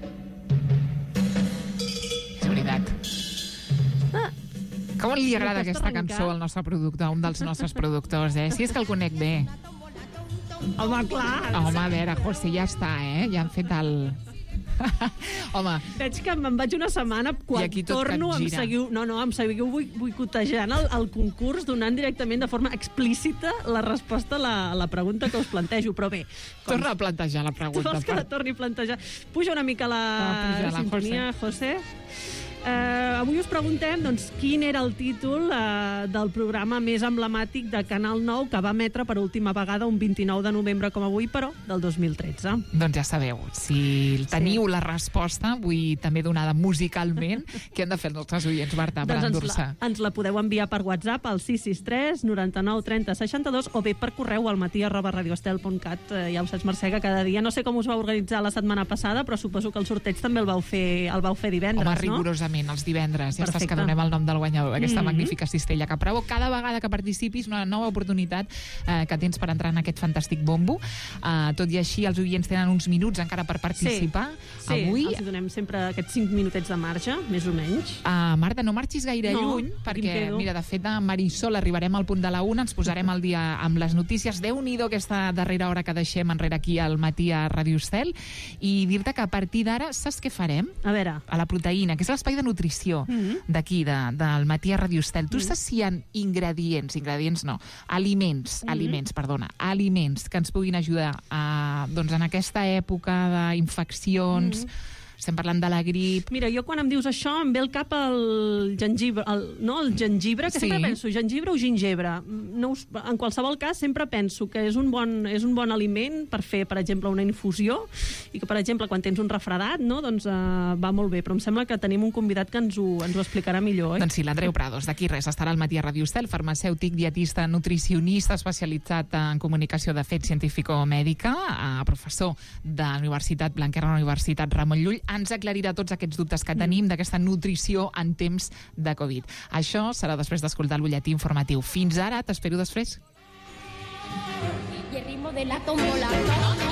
És veritat. Ah, Com li agrada Em costa aquesta arrencar. cançó al nostre productor, un dels nostres productors, eh? Si és que el conec bé. Home, clar. Home, a veure, José, ja està, eh? Ja han fet el... Home, veig que me'n vaig una setmana, quan I aquí tot torno em capgira. seguiu, no, no, em seguiu boi- boicotejant el, el concurs, donant directament de forma explícita la resposta a la, a la pregunta que us plantejo, però bé. Com... torna a plantejar la Tu pregunta. vols que la torni a plantejar? Puja una mica la, Va, puja-la, sintonia, José. Uh, avui us preguntem doncs, quin era el títol uh, del programa més emblemàtic de Canal nou que va emetre per última vegada un vint-i-nou de novembre com avui, però del dos mil tretze. Doncs ja sabeu, si teniu la resposta, vull també donada musicalment, què han de fer els nostres oients, Marta, per Doncs ens endur-se? la, ens la podeu enviar per WhatsApp al sis sis tres noranta-nou trenta seixanta-dos o bé per correu al matí arroba radioestel punt cat. Eh, ja ho saps, Mercè, que cada dia, no sé com us va organitzar la setmana passada, però suposo que el sorteig també el vau fer, el vau fer divendres, Home, no? rigorosament, els divendres. Ja estàs Perfecte. que donem el nom del guanyador d'aquesta Mhm. magnífica cistella que preveu cada vegada que participis una nova oportunitat eh, que tens per entrar en aquest fantàstic bombo. Eh, tot i així, els oients tenen uns minuts encara per participar. Sí, Avui, els donem sempre aquests cinc minutets de marge, més o menys. Uh, Marta, no marxis gaire No, lluny, aquí em perquè, quedo. mira, de fet, a Marisol arribarem al punt de la una, ens posarem al dia amb les notícies. Déu-n'hi-do aquesta darrera hora que deixem enrere aquí al matí a Radio Estel, i dir-te que a partir d'ara, saps què farem? A veure. A la proteïna, que és l'espai de nutrició mm-hmm. d'aquí, de, del Matí a Radio Estel. Tu mm-hmm. saps si hi ha ingredients, ingredients no, aliments, mm-hmm. aliments, perdona, aliments que ens puguin ajudar a, doncs, en aquesta època d'infeccions, mm-hmm. estem parlant de la grip... Mira, jo quan em dius això em ve al cap el gengibre, el, no, el gengibre, que sí. sempre penso, gengibre o gingebre. No us, en qualsevol cas, sempre penso que és un, bon, és un bon aliment per fer, per exemple, una infusió, i que, per exemple, quan tens un refredat, no, doncs uh, va molt bé. Però em sembla que tenim un convidat que ens ho, ens ho explicarà millor, oi? Doncs sí, l'Andreu Prados, d'aquí res, estarà al Matí a Radio Estel, farmacèutic, dietista, nutricionista, especialitzat en comunicació de fet científico-mèdica, uh, professor de la Universitat Blanquerna, la Universitat Ramon Llull, ens aclarirà tots aquests dubtes que tenim d'aquesta nutrició en temps de Covid. Això serà després d'escoltar el butlletí informatiu. Fins ara, t'espero després. Y el ritmo de la tómbola.